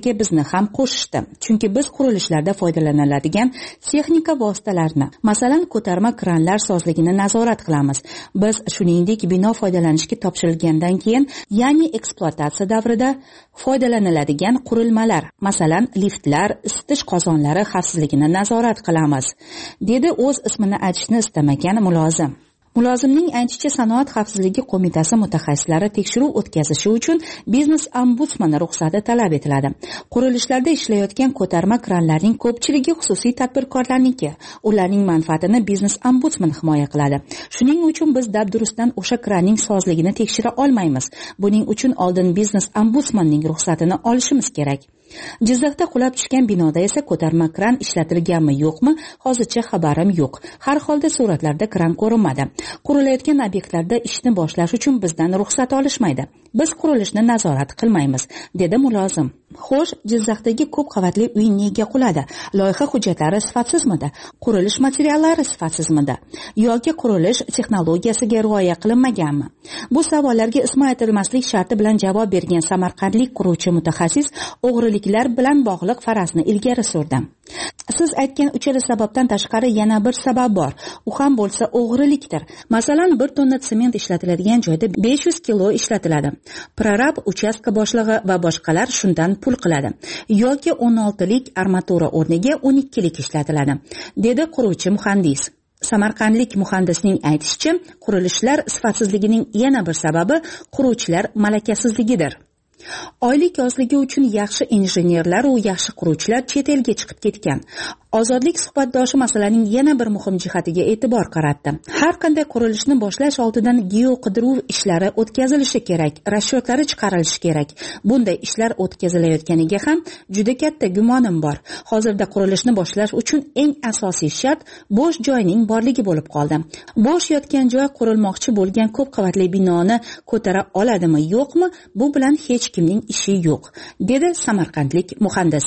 ro'yxatiga bizni ham qo'shishdi, chunki biz qurilishlarda foydalaniladigan texnika vositalarini, masalan, ko'tarma kranlar sozligini nazorat qilamiz. Biz shuningdek bino foydalanishga topshirilgandan keyin, ya'ni ekspluatatsiya davrida foydalaniladigan qurilmalar, masalan, liftlar, isitish qozonlari xavfsizligini nazorat qilamiz, dedi o'z ismini aytishni istamagan mulozim. Mulozimning aytishicha, sanoat xavfsizligi qo'mitasi mutaxassislari tekshiruv o'tkazishi uchun biznes ombudsmani ruxsati talab etiladi. Qurilishlarda ishlayotgan ko'tarma kranlarning ko'pchiligi xususiy tadbirkorlarniki. Ularning manfaatini biznes ombudsman himoya qiladi. Shuning uchun biz dabdurustdan o'sha kranning sozligini tekshira olmaymiz. Buning uchun oldin biznes ombudsmanning ruxsatini olishimiz kerak. Jizzaxda qulab tushgan binoda esa ko'tarma kran ishlatilganmi yo'qmi, hozircha xabarim yo'q. Har holda suratlarda kran ko'rinmadi. Qurilayotgan obyektlarda ishni boshlash uchun bizdan ruxsat olishmaydi. Biz qurilishni nazorat qilmaymiz, dedi mulozim. Xo'sh, Jizzaxdagi ko'p qavatli uy nega quladi? Loyiha hujjatlari sifatsizmidi? Qurilish materiallari sifatsizmidi? Yoki qurilish texnologiyasiga rioya qilinmaganmi? Bu savollarga ismi aytilmaslik sharti bilan javob bergan samarqandlik quruvchi mutaxassis o'g'riliklar bilan bog'liq farazni ilgari surdi. Siz aytgan uchala sababdan tashqari yana bir sabab bor. U ham bo'lsa o'g'rilikdir. Masalan, 1 tonna sement ishlatiladigan joyda 500 kilo ishlatiladi. Prorab, uchastka boshlig'i va boshqalar shundan pul qiladi. Yoki 16lik armatura o'rniga 12lik ishlatiladi, dedi quruvchi muhandis. Samarqandlik muhandisning aytishicha, qurilishlar sifatsizligining yana bir sababi quruvchilar malakasizligidir. Oylik ozligi uchun yaxshi injenerlar va yaxshi quruvchilar chet elga chiqib ketgan. Ozodlik suhbatdoshi masalaning yana bir muhim jihatiga e'tibor qaratdi. Har qanday qurilishni boshlash oldidan geoqidiruv ishlari o'tkazilishi kerak, rasyotlari chiqarilishi kerak. Bunday ishlar o'tkazilayotganiga ham juda katta gumonim bor. Hozirda qurilishni boshlash uchun eng asosiy shart bo'sh joyning borligi bo'lib qoldi. Bo'sh yotgan joy qurilmoqchi bo'lgan ko'p qavatli binoni ko'tara oladimi, yo'qmi, bu bilan hech kimning ishi yo'q, dedi samarqandlik muhandis.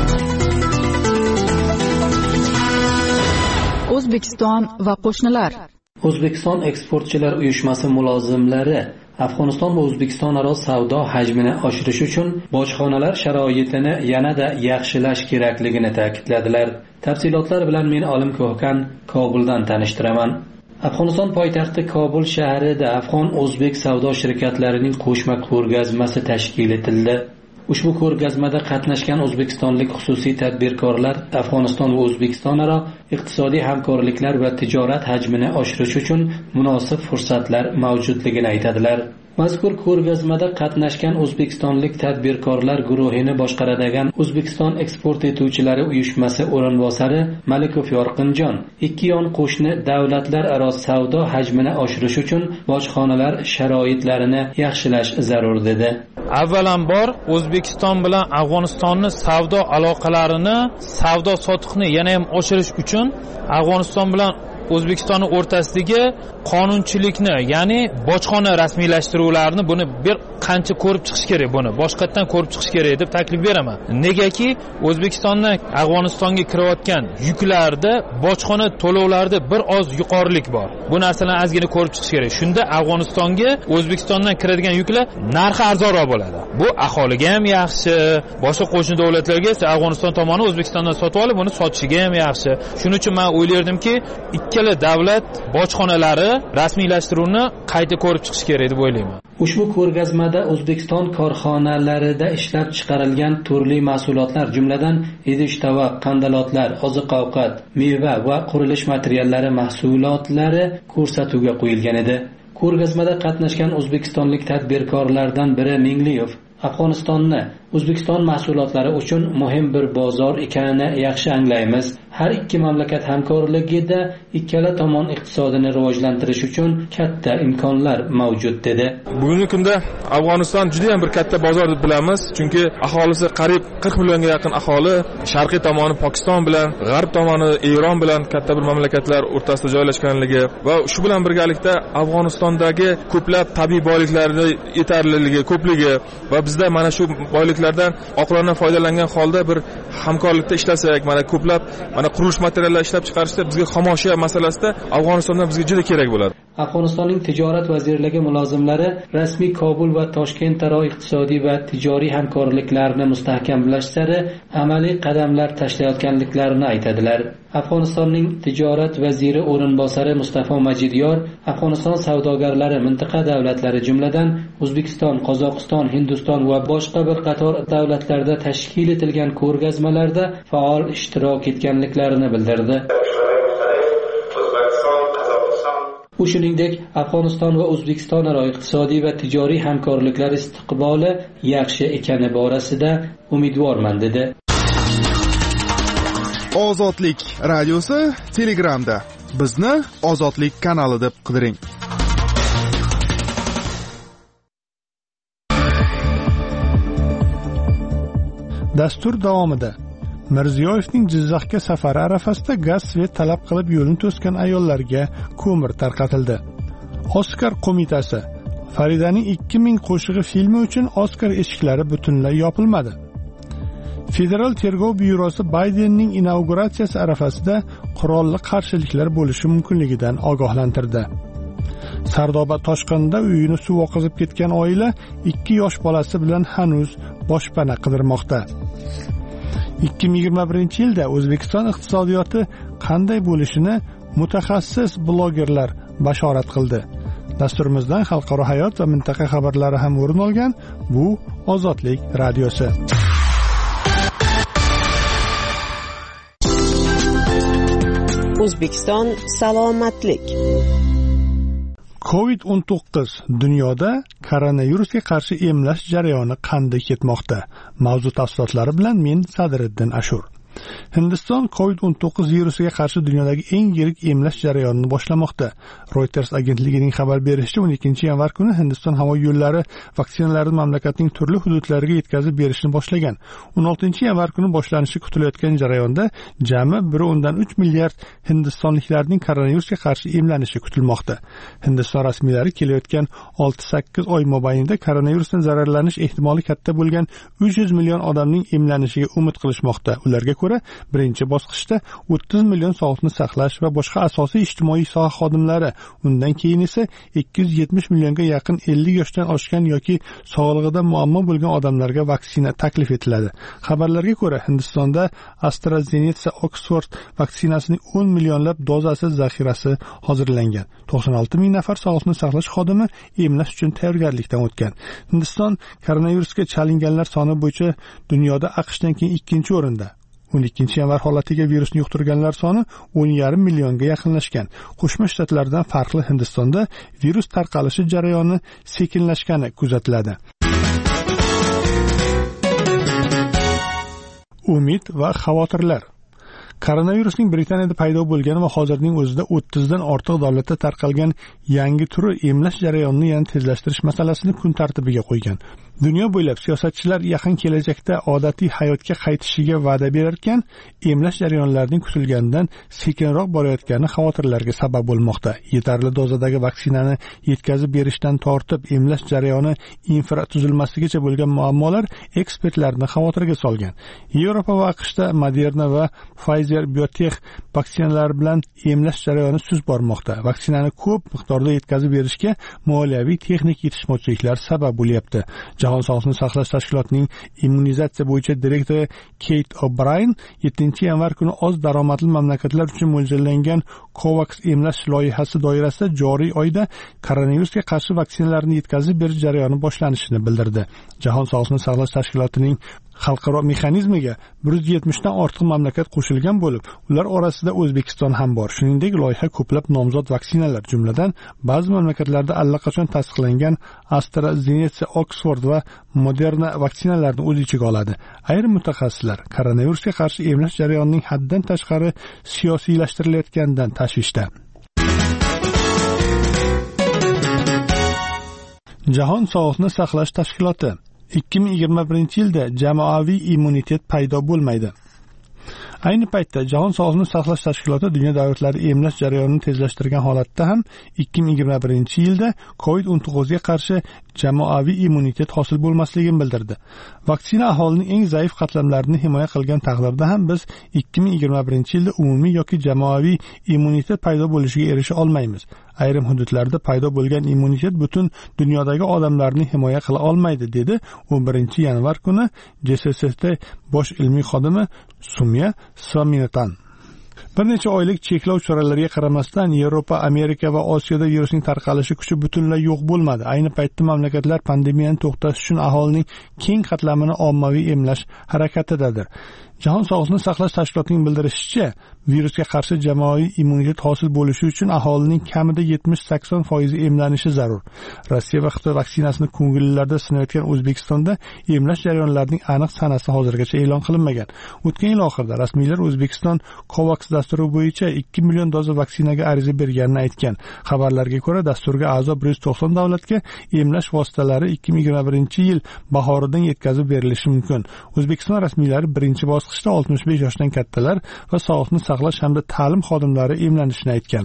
O'zbekiston va qo'shnilar. O'zbekiston eksportchilar uyushmasi mulozimlari Afg'oniston va O'zbekiston aro savdo hajmini oshirish uchun bojxonalar sharoitini yanada yaxshilash kerakligini ta'kidladilar. Tafsilotlar bilan men Olim Ko'hkan Kobuldan tanishtiraman. Afg'oniston poytaxti Kobul shahrida afg'on-o'zbek savdo shirkatlarining qo'shma ko'rgazmasi tashkil etildi. Ushbu ko'rgazmada qatnashgan o'zbekistonlik xususiy tadbirkorlar Afg'oniston va O'zbekiston aro iqtisodiy hamkorliklar va tijorat hajmini oshirish uchun munosib fursatlar mavjudligini aytadilar. Mazkur ko'rgazmada qatnashgan o'zbekistonlik tadbirkorlar guruhini boshqaradigan O'zbekiston eksport etuvchilari uyushmasi o'rinbosari Malikov Yorqinjon ikki yon qo'shni davlatlar aro savdo hajmini oshirish uchun bojxonalar sharoitlarini yaxshilash zarur dedi. Avvalambor O'zbekiston bilan Afg'onistonni savdo aloqalarini, savdo sotiqni yana ham oshirish uchun Afg'oniston bilan O'zbekiston o'rtasidagi qonunchilikni, ya'ni bojxona rasmiylashtiruvlarini buni bir qancha ko'rib chiqish kerak, buni boshqatdan ko'rib chiqish kerak deb taklif beraman. Negaki O'zbekistondan Afg'onistonga kirayotgan yuklarda bojxona to'lovlarida bir oz yuqorilik bor. Bu narsalarni ozgina ko'rib chiqish kerak. Shunda Afg'onistonga O'zbekistondan kiradigan yuklar narxi arzonroq bo'ladi. Bu aholiga ham yaxshi, boshqa qo'shni davlatlarga esa Afg'oniston tomoni O'zbekistondan sotib olib, buni sotishiga ham yaxshi. Shuning uchun men o'ylardimki, ikkala davlat bojxonalari rasmiylashtiruvni qayta ko'rib chiqish kerak deb o'ylayman. Ushbu ko'rgazmada O'zbekiston korxonalarida ishlab chiqarilgan turli mahsulotlar, jumladan idish-tovoq, qandalotlar, oziq-ovqat, meva va qurilish materiallari mahsulotlari ko'rsatuvga qo'yilgan edi. Ko'rgazmada qatnashgan o'zbekistonlik tadbirkorlardan biri Mingliyev Afg'onistonni O'zbekiston mahsulotlari uchun muhim bir bozor ekanini yaxshi anglaymiz. Har ikki mamlakat hamkorligida ikkala tomon iqtisodini rivojlantirish uchun katta imkonlar mavjud dedi. Bugungi kunda Afg'oniston juda ham bir katta bozor deb bilamiz, chunki aholisi qariyb 40 millionga yaqin aholi, sharqiy tomoni Pokiston bilan, g'arb tomoni Eron bilan katta bir mamlakatlar o'rtasida joylashganligi va shu bilan birgalikda Afg'onistondagi ko'plab tabiiy boyliklarning yetarliligi, ko'pligi va bizda mana shu boyliklardan oqilona foydalangan holda bir hamkorlikda ishlasak, mana ko'plab mana qurilish materiallar ishlab chiqarishda bizga xomashyo masalasida Afg'onistondan bizga juda kerak bo'ladi. Afg'onistonning tijorat vazirligi mulozimlari rasmiy Kobul va Toshkentaro iqtisodiy va tijoriy hamkorliklarni mustahkamlash sari amaliy qadamlar tashlayotganliklarini aytadilar. Afg'onistonning tijorat vaziri o'rinbosari Mustafo Majidyor Afg'oniston savdogarlari mintaqa davlatlari jumladan O'zbekiston, Qozog'iston, Hindiston va boshqa bir qator davlatlarda tashkil etilgan ko'rgazmalarda faol ishtirok etganliklarini bildirdi. U shuningdek, Afg'oniston va O'zbekiston aro iqtisodiy va tijoriy hamkorliklar istiqboli yaxshi ekani borasida umidvorman dedi. Ozodlik radiosi Telegramda. Bizni Ozodlik kanali deb qidiring. Dastur davomida Mirziyoyevning Jizzaxga safari arafasida gaz svet talab qilib yo'lni to'sgan ayollarga ko'mir tarqatildi. Oskar qo'mitasi Faridaning 2000 qo'shig'i filmi uchun Oskar eshiklari butunlay yopilmadi. Federal tergov byurosi Baydenning inauguratsiyasi arafasida qurolli qarshiliklar bo'lishi mumkinligidan ogohlantirdi. Sardoba toshqinida uyini suv oqizib ketgan oila 2 yosh bolasi bilan hanuz boshpana qidirmoqda. 2021-yilda O'zbekiston iqtisodiyoti qanday bo'lishini mutaxassis blogerlar bashorat qildi. Dasturimizdan xalqaro hayot va mintaqa xabarlari ham o'rin olgan. Bu Ozodlik radiosi. O'zbekiston salomatlik. COVID-19 dunyoda koronavirusga qarshi emlash jarayoni qanday ketmoqda? Mavzu tafsilotlari bilan men Sadriddin Ashur. Hindiston COVID-19 virusiga qarshi dunyodagi eng yirik emlash jarayonini boshlamoqda. Reuters agentligining xabar berishicha 12-yanvar kuni Hindiston havo yo'llari vaksinalarni mamlakatning turli hududlariga yetkazib berishni boshlagan. 16-yanvar kuni boshlanishi kutilayotgan jarayonda jami 1.3 milliard hindistonliklarning koronavirusga qarshi emlanishi kutilmoqda. Hindiston rasmiylari kelayotgan 6-8 oy mobaynida koronavirusdan zararlanish ehtimoli katta bo'lgan 300 million odamning emlanishiga umid qilishmoqda. Ularga ko'ra, birinchi bosqichda 30 million sog'liqni saqlash va boshqa asosiy ijtimoiy soha xodimlari, undan keyin esa 270 millionga yaqin 50 yoshdan oshgan yoki sog'lig'ida muammo bo'lgan odamlarga vaksina taklif etiladi. Xabarlarga ko'ra, Hindistonda AstraZeneca Oxford vaksinasining 10 millionlab dozasi zaxirasi hozirlangan. 96 ming nafar sog'liqni saqlash xodimi emlash uchun tayyorgarlikdan o'tgan. Hindiston koronavirusga chalinganlar soni bo'yicha dunyoda AQShdan keyin 2-o'rinda. 12-yanvar holatiga virusni yuqtirganlar soni 10,5 millionga yaqinlashgan. Qo'shma Shtatlardan farqli Hindistonda virus tarqalishi jarayoni sekinlashgani kuzatiladi. Umid va xavotirlar. Koronavirusning Britaniyada paydo bo'lgani va hozirning o'zida 30 dan ortiq davlatda tarqalgan yangi turi emlash jarayonini yana tezlashtirish masalasini kun tartibiga qo'ygan. Dunyo bo'ylab siyosatchilar yaqin kelajakda odatiy hayotga qaytishiga va'da berarkan, emlash jarayonlarining kutilganidan sekinroq borayotgani xavotirlarga sabab bo'lmoqda. Yetarli dozadagi vaksinani yetkazib berishdan tortib emlash jarayoni infratuzilmasigacha bo'lgan muammolar ekspertlarni xavotirga solgan. Yevropa va AQShda Moderna va Pfizer Biotech vaksinalari bilan emlash jarayoni sust bormoqda. Vaksinani ko'p miqdorda yetkazib berishga moliyaviy texnik yetishmovchiliklar sabab bo'lyapti. Jahon sog'liqni saqlash tashkilotining immunizatsiya bo'yicha direktori Kate O'Brien 7-yanvar kuni oz daromadli mamlakatlar uchun mo'ljallangan COVAX emlash loyihasi doirasida joriy oyda koronavirusga qarshi vaksinalarni yetkazib berish jarayoni boshlanishini bildirdi. Jahon sog'liqni saqlash tashkilotining xalqaro mexanizmiga 170 dan ortiq mamlakat qo'shilgan bo'lib, ular orasida O'zbekiston ham bor. Shuningdek, loyiha ko'plab nomzod vaksinalar, jumladan ba'zi mamlakatlarda allaqachon tasdiqlangan AstraZeneca Oxford va Moderna vaksinalarini o'z ichiga oladi. Ayrim mutaxassislar koronavirusga qarshi emlash jarayonining haddan tashqari siyosiylashtiriladiganidan tashvishda. Jahon sog'liqni saqlash tashkiloti 2021-yilda jamoaviy immunitet paydo bo'lmaydi. Ayni paytda Jahon Sog'liqni saqlash tashkiloti dunyo davlatlari emlash jarayonini tezlashtirgan holatda ham 2021-yilda COVID-19 ga qarshi jamoaviy immunitet hosil bo'lmasligini bildirdi. Vaksina aholining eng zaif qatlamlarini himoya qilgan taqdirda ham biz 2021-yilda umumiy yoki jamoaviy immunitet paydo bo'lishiga erisha olmaymiz. Ayrim hududlarda paydo bo'lgan immunitet butun dunyodagi odamlarni himoya qila olmaydi, dedi 11-yanvar kuni JSST bosh ilmiy xodimi Sumya Swaminathan. Bir necha oylik cheklov choralariga qaramasdan Yevropa, Amerika va Osiyoda virusning tarqalishi kuchi butunlay yo'q bo'lmadi. Ayni paytda mamlakatlar pandemiyani to'xtatish uchun aholining keng qatlamini ommaviy emlash harakatidadir. Jahon Sog'liqni saqlash tashkilotining bildirishicha, virusga qarshi jamoaviy immunitet hosil bo'lishi uchun aholining kamida 70-80% emlanishi zarur. Rossiya va Xitoy vaksinasini ko'ngillilarda sinayotgan O'zbekistonda emlash jarayonlarining aniq sanasi hozirgacha e'lon qilinmagan. O'tgan yil oxirida rasmiylar O'zbekiston COVAX dasturi bo'yicha 2 million doza vaksinaga ariza berganini aytgan. Xabarlarga ko'ra, dasturga a'zo 190 davlatga emlash vositalari 2021-yil bahoridan yetkazib berilishi mumkin. O'zbekiston rasmiylari birinchi bosqichda 65 yoshdan kattalar va sog'liqni saqlash hamda ta'lim xodimlari emlanishini aytgan.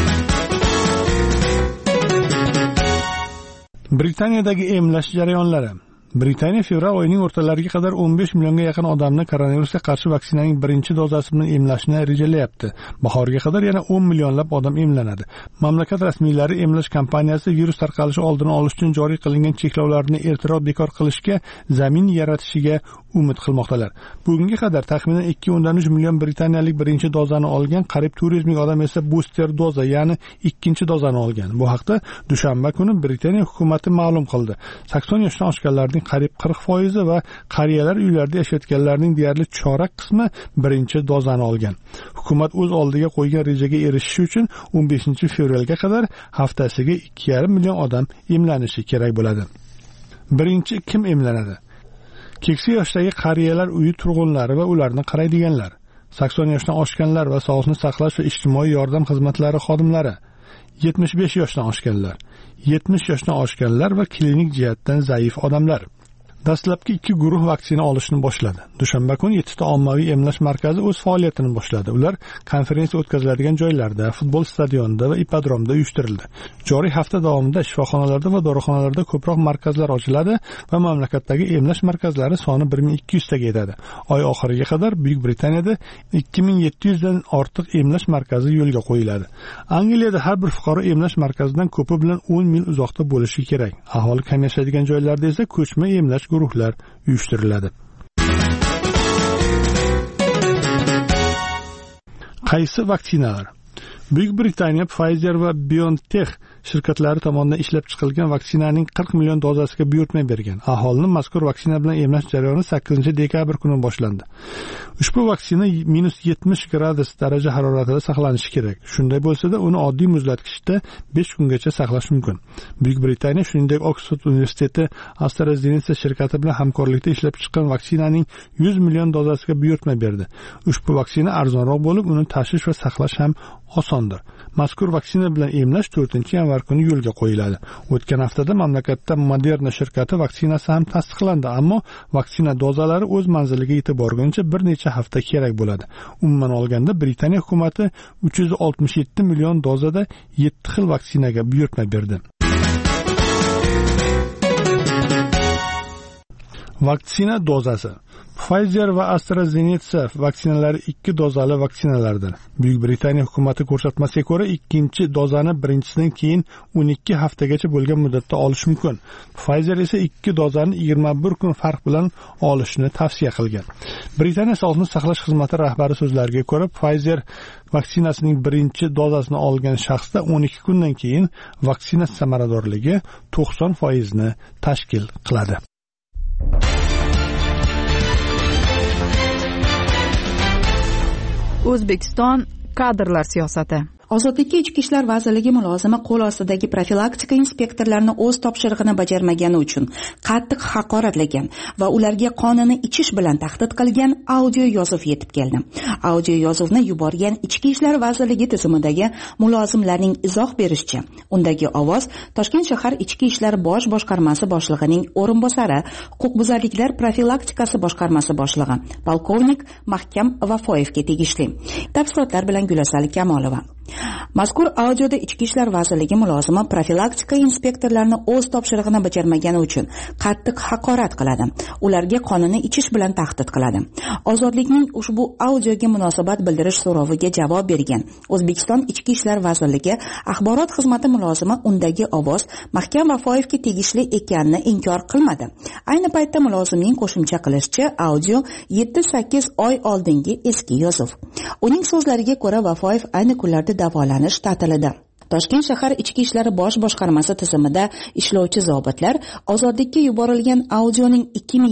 Britaniyadagi emlash jarayonlari. Britaniya fevral oyining o'rtalariga qadar 15 millionga yaqin odamni koronavirusga qarshi vaksinaning birinchi dozasi bilan emlashni rejalayapti. Bahorga qadar yana 10 millionlab odam emlanadi. Mamlakat rasmiylari emlash kampaniyasi virus tarqalishi oldini olish uchun joriy qilingan cheklovlarni ertaroq bekor qilishga zamin yaratishiga umid qilmoqdalar. Bugunga qadar taxminan 2.3 million britaniyalik birinchi dozani olgan, qariyb 400 ming odam esa booster doza, ya'ni ikkinchi dozani olgan. Bu haqda dushanba kuni Britaniya hukumati ma'lum qildi. 80 yoshdan oshganlarning qariyb 40% va qariyalar uylarida yashayotganlarning deyarli chorak qismi birinchi dozani olgan. Hukumat o'z oldiga qo'ygan rejaga erishish uchun 15-fevralga qadar haftasiga 2,5 million odam emlanishi kerak bo'ladi. Birinchi kim emlanadi? Keksa yoshdagi qariyalar uyi turg'unlari va ularni qaraydiganlar, 80 yoshdan oshganlar va sog'liqni saqlash va ijtimoiy yordam xizmatlari xodimlari, 75 yoshdan oshganlar, 70 yoshdan oshganlar va klinik jihatdan zaif odamlar. Dastlabki 2 guruh vaksina olishni boshladi. Dushanba kuni 7 ta ommaviy emlash markazi o'z faoliyatini boshladi. Ular konferensiya o'tkaziladigan joylarda, futbol stadionida va ipodromda uyushtirildi. Joriy hafta davomida shifoxonalarda va dorixonalarda ko'proq markazlar ochiladi va mamlakatdagi emlash markazlari soni 1200 taga yetadi. Oy oxiriga qadar Buyuk Britaniyada 2700 dan ortiq emlash markazi yo'lga qo'yiladi. Angliyada har bir fuqaro emlash markazidan ko'pi bilan 10 mil uzoqda bo'lishi kerak. Aholi kam yashaydigan joylarda esa ko'chma emlash guruhlar uyushtiriladi. Qaysi vaksinalar? Buyuk Britaniya Pfizer va BioNTech shirkatlari tomonidan ishlab chiqilgan vaksinaning 40 million dozasiga buyurtma bergan. Aholini mazkur vaksina bilan emlash jarayoni 8-dekabr kuni boshlandi. Ushbu vaksina -70 gradus daraja haroratida saqlanishi kerak. Shunday bo'lsa-da, uni oddiy muzlatgichda 5 kungacha saqlash mumkin. Buyuk Britaniya shuningdek Oxford universiteti AstraZeneca shirkati bilan hamkorlikda ishlab chiqqan vaksinaning 100 million dozasiga buyurtma berdi. Ushbu vaksina arzonroq bo'lib, uni tashish va saqlash ham osondir. Mazkur vaksina bilan emlash 4-yanvar kuni yo'lga qo'yiladi. O'tgan haftada mamlakatda Moderna shirkati vaksinasi ham tasdiqlandi, ammo vaksina dozalari o'z manziliga yetib borguncha bir necha hafta kerak bo'ladi. Umuman olganda Britaniya hukumati 367 million dozada 7 xil vaksinaga buyurtma berdi. Vaksina dozasi. Pfizer va AstraZeneca vaksinalari 2 dozali vaksinalardir. Buyuk Britaniya hukumati ko'rsatmasiga ko'ra, ikkinchi dozani birinchisidan keyin 12 haftagacha bo'lgan muddatda olish mumkin. Pfizer esa 2 dozani 21 kun farq bilan olishni tavsiya qilgan. Britaniya Sog'liqni saqlash xizmati rahbari so'zlariga ko'ra, Pfizer vaksinasining birinchi dozasini olgan shaxsda 12 kundan keyin vaksina samaradorligi 90% ni tashkil qiladi. O'zbekiston kadrlar siyosati. Ozodlikka Ichki ishlar vazirligi mulozimi qo'l ostidagi profilaktika inspektorlarini o'z topshirig'ini bajarmagani uchun qattiq haqoratlagan va ularga qonini ichish bilan tahdid qilgan audio yozuv yetib keldi. Audio yozuvni yuborgan Ichki ishlar vazirligi tizimidagi mulozimlarning izoh berishicha, undagi ovoz Toshkent shahar Ichki ishlar bosh boshqarmasi boshlig'ining o'rinbosari, huquqbuzarliklar profilaktikasi boshqarmasi boshlig'i polkovnik Mahkam Vafoyevga tegishli. Tafsilotlar bilan Gulasal Kamolova. Mazkur audioda Ichki ishlar vazirligi mulozimi profilaktika inspektorlarini o'z topshirig'ini bajarmagani uchun qattiq haqorat qiladi. Ularga qonini ichish bilan tahdid qiladi. Ozodlikning ushbu audioga munosabat bildirish so'roviga javob bergan O'zbekiston Ichki ishlar vazirligi axborot xizmati mulozimi undagi ovoz Mahkam Vafoyevga tegishli ekanini inkor qilmadi. Ayni paytda mulozimning qo'shimcha qilishicha, audio 7-8 oy oldingi eski yozuv. Uning so'zlariga ko'ra, Vafoyev ayni kunlarda davolanish ta'tilida. Toshkent shahar Ichki ishlar bosh boshqarmasi tizimida ishlovchi zobitlar ozodlikka yuborilgan audioning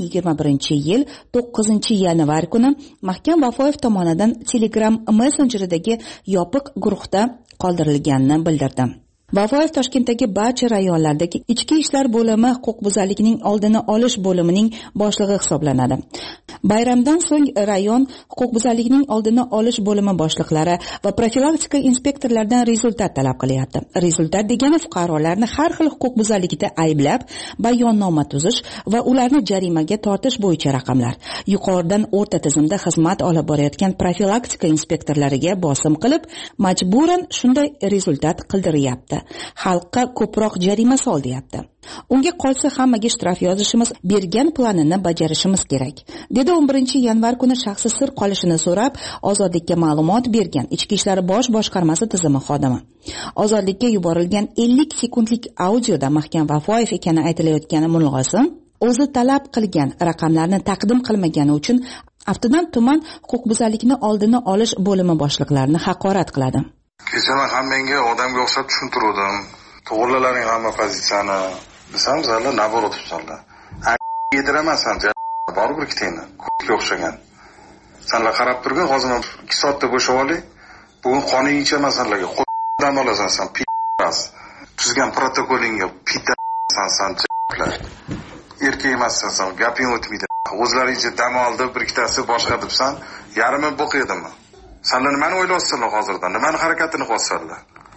2021-yil 9-yanvar kuni Mahkam Vafoyev tomonidan Telegram messenjeridagi yopiq guruhda qoldirilganini bildirdi. Vafoyev Toshkentdagi barcha rayonlardagi Ichki ishlar bo'limi huquqbuzarlikning oldini olish bo'limining boshlig'i hisoblanadi. Bayramdan so'ng rayon huquqbuzarlikning oldini olish bo'limi boshliqlari va profilaktika inspektorlaridan rezultat talab qilyapti. Rezultat degani fuqarolarni har xil huquqbuzarlikda ayblab, bayonnoma tuzish va ularni jarimaga tortish bo'yicha raqamlar. Yuqoridan o'rta tizimda xizmat olib borayotgan profilaktika inspektorlariga bosim qilib, majburan shunday rezultat qildiryapti. Xalqqa ko'proq jarima sol deyapti. Unga qolsa hammaga shtraf yozishimiz, bergan planini bajarishimiz kerak, dedi 11-yanvar kuni shaxsi sir qolishini so'rab Ozodlikka ma'lumot bergan Ichki ishlar bosh boshqarmasi tizimi xodimi. Ozodlikka yuborilgan 50 sekundlik audioda Mahkam Vafoyev ekani aytilayotgani mulozim o'zi talab qilgan raqamlarni taqdim qilmagani uchun aftidan tuman huquqbuzarlikni oldini olish bo'limi boshliqlarini haqorat qiladi. Kecha men hammangga odamga o'xshab tushuntirdim. To'g'rilaring hamma pozitsiyani desam, sizlar naborot tutsanlar. Yediramansan, baribir ikkitangni ko'kka o'xshagan. Senlar qarab turgin, hozir 2 soatda bo'shab olay. Bugun qoningcha masallarga qo'ydan olasan sen, p***as. Tuzgan protokolingga p***san sen. Erkak emassan sen, gaping o'tmaydi. O'zlaringcha dam oldi, bir ikkitasi boshqa debsan, yarimi bo'q edimmi? Senlar nimani o'ylayapsizlar hozirda? Nimani harakatini qilyapsizlar?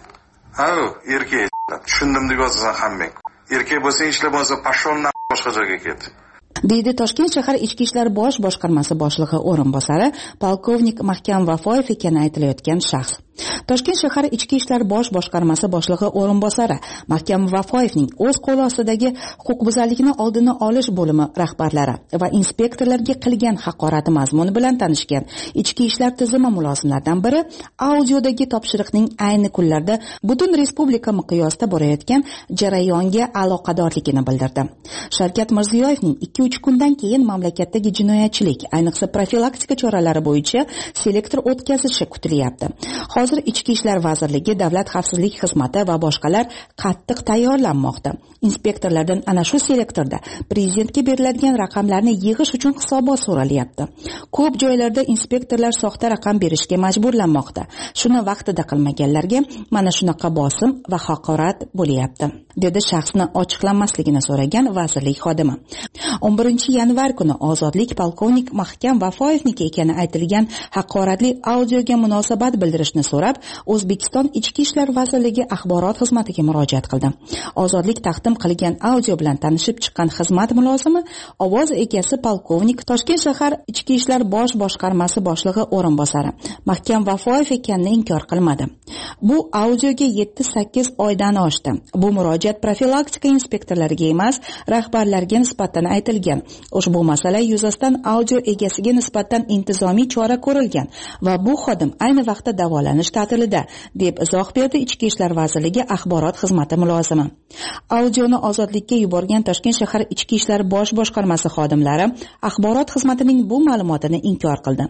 Ha, erkak. Tushundim deb yozasan hammang. Erkak bo'lsang ishlar bo'lsa, pashonna boshqa joyga ket. deydi Toshkent shahar Ichki ishlar bosh boshqarmasi boshlig'i o'rinbosari polkovnik Mahkam Vafoyev ekani aytilayotgan shaxs. Toshkent shahar Ichki ishlar bosh boshqarmasi boshlig'i o'rinbosari Mahkam Vafoyevning o'z qo'l ostidagi huquqbuzarlikni oldini olish bo'limi rahbarlari va inspektorlarga qilgan haqorati mazmuni bilan tanishgan Ichki ishlar tizimi mulozimlaridan biri audiodagi topshiriqning ayni kunlarda butun respublika miqyosida borayotgan jarayonga aloqadorligini bildirdi. Shavkat Mirziyoyevning 2-3 kundan keyin mamlakatdagi jinoyatchilik, ayniqsa profilaktika choralari bo'yicha selektor o'tkazishi kutilyapti. Hozir Ichki ishlar vazirligi, Davlat xavfsizlik xizmati va boshqalar qattiq tayyorlanmoqda. Inspektorlardan ana shu selektorda prezidentga beriladigan raqamlarni yig'ish uchun hisobot so'ralyapti. Ko'p joylarda inspektorlar soxta raqam berishga majburlanmoqda. Shuni vaqtida qilmaganlarga mana shunaqa bosim va haqorat bo'lyapti, dedi shaxsni ochiqlanmasligini so'ragan vazirlik xodimi. 11-yanvar kuni Ozodlik polkovnik Mahkam Vafoyevniki ekani aytilgan haqoratli audioga munosabat bildirishni so'rab, O'zbekiston Ichki ishlar vazirligi axborot xizmatiga murojaat qildi. Ozodlik taqdim qilgan audio bilan tanishib chiqqan xizmat mulozimi, ovoz egasi polkovnik Toshkent shahar Ichki ishlar bosh boshqarmasi boshlig'i o'rinbosari Mahkam Vafoyev ekanini inkor qilmadi. Bu audioga 7-8 oydan oshdi. Bu murojaat profilaktika inspektorlariga emas, rahbarlarga nisbatan aytilgan. Ushbu masala yuzasidan audio egasiga nisbatan intizomiy chora ko'rilgan va bu xodim ayni vaqtda davolanish ta'tilida, deb izoh berdi Ichki ishlar vazirligi axborot xizmati mulozimi. Audioni Ozodlikka yuborgan Toshkent shahar Ichki ishlar bosh boshqarmasi xodimlari axborot xizmatining bu ma'lumotini inkor qildi.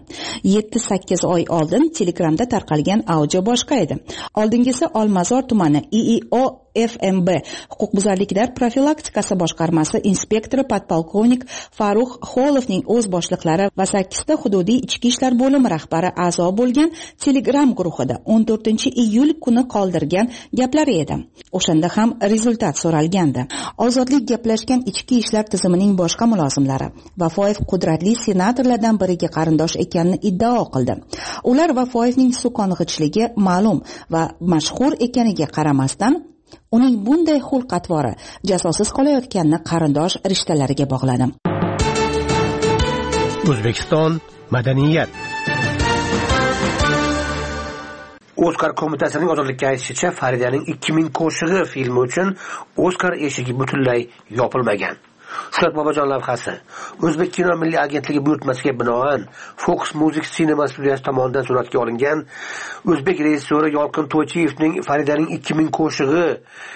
7-8 oy oldin Telegramda tarqalgan audio boshqa edi. Oldingisi Olmazor tumani IIO FMB huquqbuzarliklar profilaktikasi boshqarmasi inspektori podpolkovnik Farruh Xolovning o'z boshliqlari va 8 ta hududiy ichki ishlar bo'limi rahbari a'zo bo'lgan Telegram guruhida 14-iyul kuni qoldirgan gaplari edi. O'shanda ham rezultat so'ralgandi. Ozodlik gaplashgan ichki ishlar tizimining boshqa mulozimlari Vafoyev qudratli senatorlardan biriga qarindosh ekanini iddao qildi. Ular Vafoyevning so'kong'ichligi ma'lum va mashhur ekaniga qaramasdan uning bunday xulq-atvori jazosiz qolayotganini qarindosh rishtalariga bog'ladi. O'zbekiston madaniyat. Oskar qo'mitasining ozodlikka aytishicha, Faridaning 2000 qo'shig'i filmi uchun Oskar eshigi butunlay yopilmagan. Shuhrat Bobojon lavhasi. O'zbek kino milliy agentligi buyurtmasiga binoan Fox Music Cinema studiyasi tomonidan suratga olingan o'zbek rejissyori Yolqin To'ychiyevning Faridaning 2000 qo'shig'i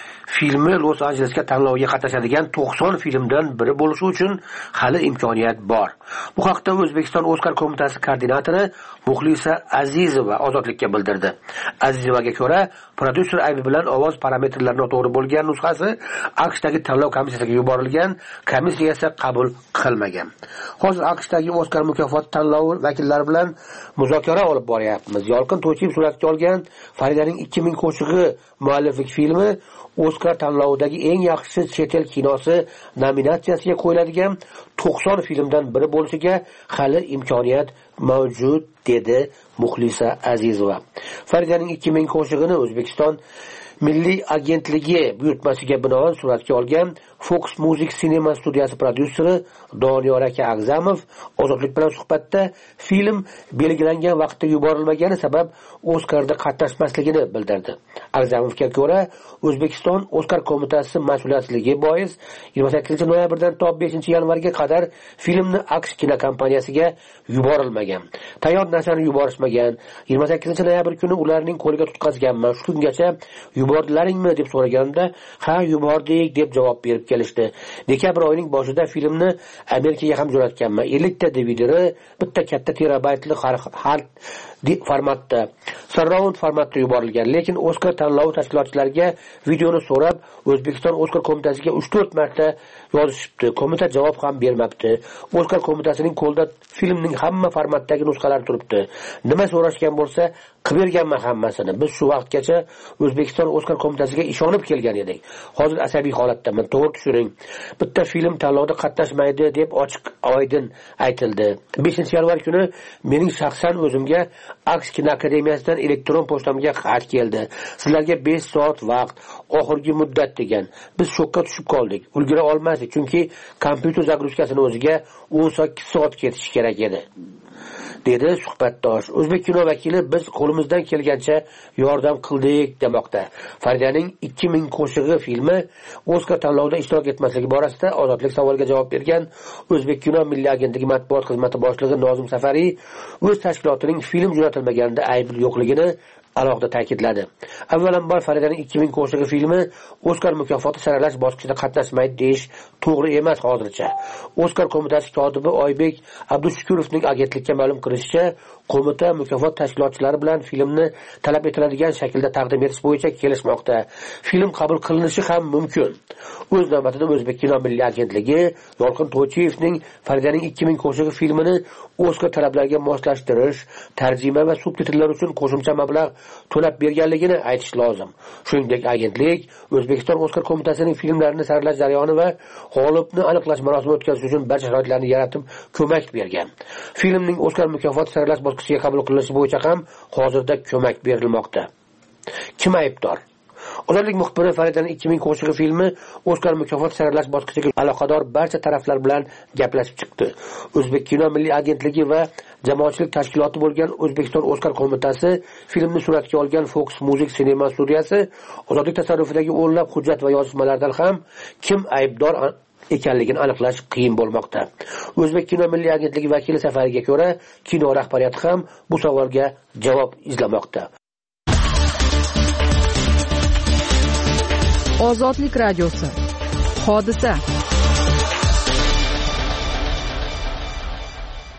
filmi Los Anjelesga tanlovga qatnashadigan 90 filmdan biri bo'lishi uchun hali imkoniyat bor. Bu haqda O'zbekiston Oskar qo'mitasi koordinatori Muxlisa Azizova ozodlikka bildirdi. Azizovaga ko'ra, prodyuser aybi bilan ovoz parametrlari noto'g'ri bo'lgan nusxasi AQShdagi tanlov komissiyasiga yuborilgan, komissiya esa qabul qilmagan. Hozir AQShdagi Oskar mukofoti tanlovi vakillari bilan muzokara olib boryapmiz. Yolqin To'ychiyev suratga olgan Faridaning 2000 qo'shig'i mualliflik filmi Oskar tanlovidagi eng yaxshi chet el kinosi nominatsiyasiga qo'yiladigan 90 filmdan biri bo'lishiga hali imkoniyat mavjud, dedi Muxlisa Azizova. Faridaning 2000 qo'shig'ini O'zbekiston milliy agentligi buyurtmasiga binoan suratga olgan Fox Music Cinema studiyasi prodyuseri Doniyor aka Agzamov ozodlik bilan suhbatda film belgilangan vaqtda yuborilmagani sabab Oskarda qatnashmasligini bildirdi. Agzamovga ko'ra, O'zbekiston Oskar qo'mitasi mas'uliyatsizligi bois 28 noyabrdan to 5 yanvarga qadar filmni AQSh kinokompaniyasiga yuborilmagan. Tayyor narsani yuborishmagan. 28 noyabr kuni ularning qo'liga tutqazganman. Shu kungacha yubordilaringmi deb so'raganda, ha, yubordik deb javob berib kelishdi. Dekabr oyining boshida filmni Amerikaga ham jo'natganman. 50 ta DVD, bitta katta terabaytli hard formatda, surround formatda yuborilgan. Lekin Oskar tanlovi tashkilotchilariga videoni so'rab, O'zbekiston Oskar qo'mitasiga 3-4 marta yozishibdi. Qo'mita javob ham bermabdi. Oskar qo'mitasining qo'lida filmning hamma formatdagi nusxalari turibdi. Nima so'rashgan bo'lsa, qilib berganman hammasini. Biz shu vaqtgacha O'zbekiston Oskar qo'mitasiga ishonib kelgan edik. Hozir asabiy holatdaman. To'g'ri tushuning. Bitta film tanlovda qatnashmaydi deb ochiq oydin aytildi. 5-yanvar kuni mening shaxsan o'zimga AQSh kino akademiyasidan elektron pochtamga xat keldi. Sizlarga 5 soat vaqt, oxirgi muddat degan. Biz shokka tushib qoldik. Ulgura olmasdik, chunki kompyuter zagruskasini o'ziga 18 soat ketishi kerak edi, dedi suhbatdosh. O'zbek kino vakili biz qo'limizdan kelgancha yordam qildik demoqda. Faridaning 2000 qo'shig'i filmi Oskar tanlovida ishtirok etmasligi borasida ozodlik savoliga javob bergan O'zbek kino milliy agentligi matbuot xizmati boshlig'i Nozim Safariy o'z tashkilotining film jo'natilmaganida ayb yo'qligini alohida ta'kidladi. Avvalambor Faridaning 2000 qo'shig'i filmi Oskar mukofoti saralash bosqichida qatnashmaydi deyish to'g'ri emas hozircha. Oskar qo'mitasi kotibi Oybek Abdushukurovning agentlikka ma'lum qilishicha, qo'mita mukofot tashkilotchilari bilan filmni talab etiladigan shaklda taqdim etish bo'yicha kelishmoqda. Film qabul qilinishi ham mumkin. O'z navbatida O'zbek kino milliy agentligi Yolqin To'ychiyevning Faridaning 2000 qo'shig'i filmini Oskar talablariga moslashtirish, tarjima va subtitrlar uchun qo'shimcha mablag' to'lab berganligini aytish lozim. Shuningdek, agentlik O'zbekiston Oskar qo'mitasining filmlarini saralash jarayoni va g'olibni aniqlash marosimi o'tkazish uchun barcha sharoitlarni yaratib ko'mak bergan. Filmning Oskar mukofoti saralash bosqichiga qabul qilinishi bo'yicha ham hozirda ko'mak berilmoqda. Kim aybdor? Ozodlik muxbiri Faridaning 2000 qo'shig'i filmi Oskar mukofoti saralash bosqichiga aloqador barcha taraflar bilan gaplashib chiqdi. O'zbek kino milliy agentligi va jamoatchilik tashkiloti bo'lgan O'zbekiston Oskar qo'mitasi filmni suratga olgan Fox Music Cinema studiyasi ozodlik tasarrufidagi o'nlab hujjat va yozishmalardan ham kim aybdor ekanligini aniqlash qiyin bo'lmoqda. O'zbek kino milliy agentligi vakili Safariga ko'ra, kino rahbariyati ham bu savolga javob izlamoqda. Ozodlik radiosi. Hodisa.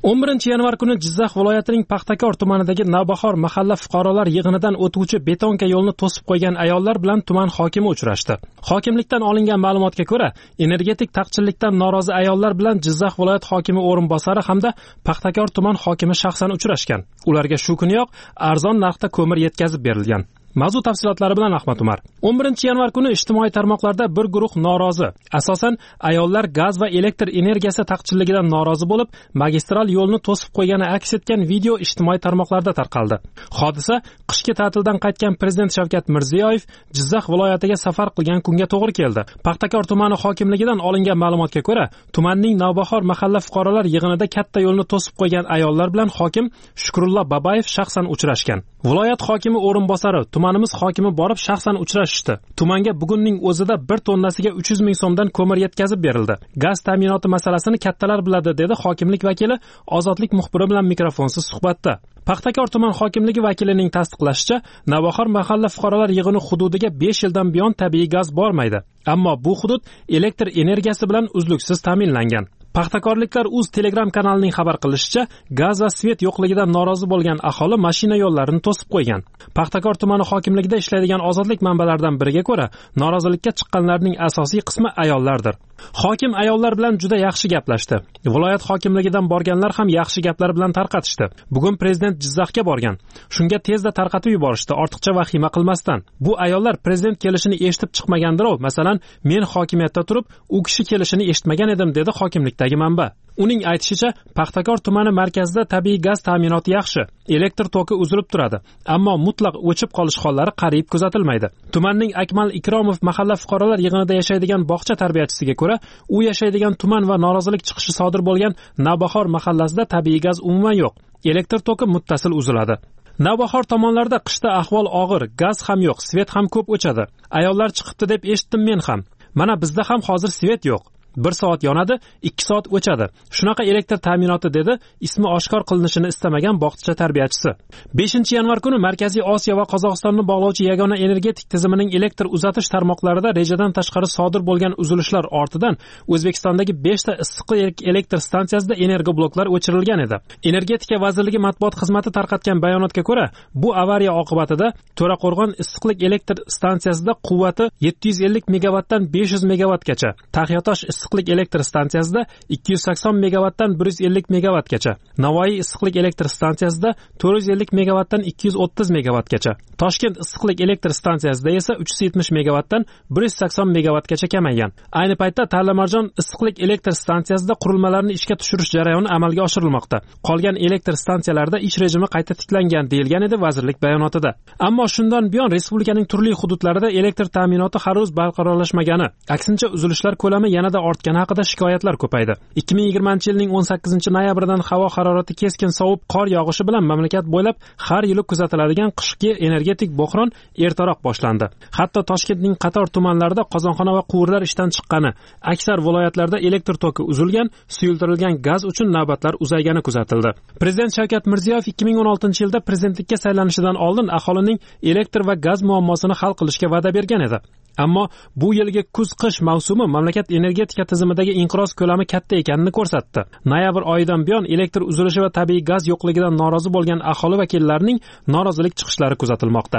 11-yanvar kuni Jizzax viloyatining Paxtakor tumanidagi Navbahor mahalla fuqarolar yig'inidan o'tuvchi betonka yo'lni to'sib qo'ygan ayollar bilan tuman hokimi uchrashdi. Hokimlikdan olingan ma'lumotga ko'ra, energetik taqchillikdan norozi ayollar bilan Jizzax viloyat hokimi o'rinbosari hamda Paxtakor tuman hokimi shaxsan uchrashgan. Ularga shu kuniyoq arzon narxda ko'mir yetkazib berilgan. Mavzu tafsilotlari bilan Ahmad Umar. 11-yanvar kuni ijtimoiy tarmoqlarda bir guruh norozi, asosan ayollar gaz va elektr energiyasi taqchilligidan norozi bo'lib, magistral yo'lni to'sib qo'ygani aks etgan video ijtimoiy tarmoqlarda tarqaldi. Hodisa qishki ta'tildan qaytgan prezident Shavkat Mirziyoyev Jizzax viloyatiga safar qilgan kunga to'g'ri keldi. Paxtakor tumani hokimligidan olingan ma'lumotga ko'ra, tumanning Navbahor mahalla fuqarolar yig'inida katta yo'lni to'sib qo'ygan ayollar bilan hokim Shukrullo Babayev shaxsan uchrashgan. Viloyat hokimi o'rinbosari tumanimiz hokimi borib shaxsan uchrashishdi. Tumanga bugunning o'zida 1 tonnasiga 300 ming so'mdan ko'mir yetkazib berildi. Gaz ta'minoti masalasini kattalar biladi, dedi hokimlik vakili Ozodlik muxbiri bilan mikrofonsiz suhbatda. Paxtakor tuman hokimligi vakilining tasdiqlashicha, Navbahor mahalla fuqarolar yig'ini hududiga 5 yildan buyon tabiiy gaz bormaydi. Ammo bu hudud elektr energiyasi bilan uzluksiz ta'minlangan. Paxtakorliklar Uz Telegram kanalining xabar qilishicha, gaz va svet yo'qligidan norozi bo'lgan aholi mashina yo'llarini to'sib qo'ygan. Paxtakor tumani hokimligida ishlaydigan ozodlik manbalaridan biriga ko'ra, norozilikka chiqqanlarning asosiy qismi ayollardir. Hokim ayollar bilan juda yaxshi gaplashdi. Viloyat hokimligidan borganlar ham yaxshi gaplar bilan tarqatishdi. Bugun prezident Jizzaxga borgan. Shunga tezda tarqatib yuborishdi, ortiqcha vahima qilmasdan. Bu ayollar prezident kelishini eshitib chiqmagandir-ov. Masalan, men hokimiyatda turib, u kishi kelishini eshitmagan edim, dedi hokimlikdagi manba. Uning aytishicha, Paxtakor tumani markazida tabiiy gaz ta'minoti yaxshi, elektr toki uzilib turadi, ammo mutlaq o'chib qolish hollari qariyb kuzatilmaydi. Tumanning Akmal Ikromov mahalla fuqarolar yig'inida yashaydigan bog'cha tarbiyachisiga ko'ra, u yashaydigan tuman va norozilik chiqishi sodir bo'lgan Navbahor mahallasida tabiiy gaz umuman yo'q. Elektr toki muttasil uziladi. Navbahor tomonlarda qishda ahvol og'ir, gaz ham yo'q, svet ham ko'p o'chadi. Ayollar chiqibdi deb eshitdim men ham. Mana bizda ham hozir svet yo'q. 1 soat yonadi, 2 soat o'chadi. Shunaqa elektr ta'minoti, dedi ismi oshkor qilinishini istamagan bog'cha tarbiyachisi. 5-yanvar kuni Markaziy Osiyo va Qozog'istonni bog'lovchi yagona energetik tizimining elektr uzatish tarmoqlarida rejadan tashqari sodir bo'lgan uzilishlar ortidan O'zbekistondagi 5 ta issiqlik elektr stansiyasida energobloklar o'chirilgan edi. Energetika vazirligi matbuot xizmati tarqatgan bayonotga ko'ra, bu avariya oqibatida To'raqo'rg'on issiqlik elektr stansiyasida quvvati 750 megavatdan 500 megavatgacha, Taxiatosh issiqlik elektr stansiyasida 280 megavatdan 150 megavatgacha, Navoiy issiqlik elektr stansiyasida 450 megavatdan 230 megavatgacha, Toshkent issiqlik elektr stansiyasida esa 370 megavatdan 180 megavatgacha kamaygan. Ayni paytda Ta'lamarjon issiqlik elektr stansiyasida qurilmalarni ishga tushirish jarayoni amalga oshirilmoqda. Qolgan elektr stansiyalarda ish rejimi qayta tiklangan, deyilgan edi vazirlik bayonotida. Ammo shundan buyon respublikaning turli hududlarida elektr ta'minoti hanuz barqarorlashmagani, aksincha uzilishlar ko'lami yanada ortgani haqida shikoyatlar ko'paydi. 2020-yilning 18-noyabridan havo harorati keskin sovib, qor yog'ishi bilan mamlakat bo'ylab har yili kuzatiladigan qishki energetik bo'hron ertaroq boshlandi. Hatto Toshkentning qator tumanlarida qozonxona va quvurlar ishdan chiqqani, aksar viloyatlarda elektr toki uzilgan, suyultirilgan gaz uchun navbatlar uzaygani kuzatildi. Prezident Shavkat Mirziyoyev 2016-yilda prezidentlikka saylanishidan oldin aholining elektr va gaz muammosini hal qilishga va'da bergan edi. Ammo bu yilgi kuz-qish mavsumi mamlakat energetika tizimidagi inqiroz ko'lami katta ekanini ko'rsatdi. Noyabr oyidan buyon elektr uzilishi va tabiiy gaz yo'qligidan norozi bo'lgan aholi vakillarining norozilik chiqishlari kuzatilmoqda.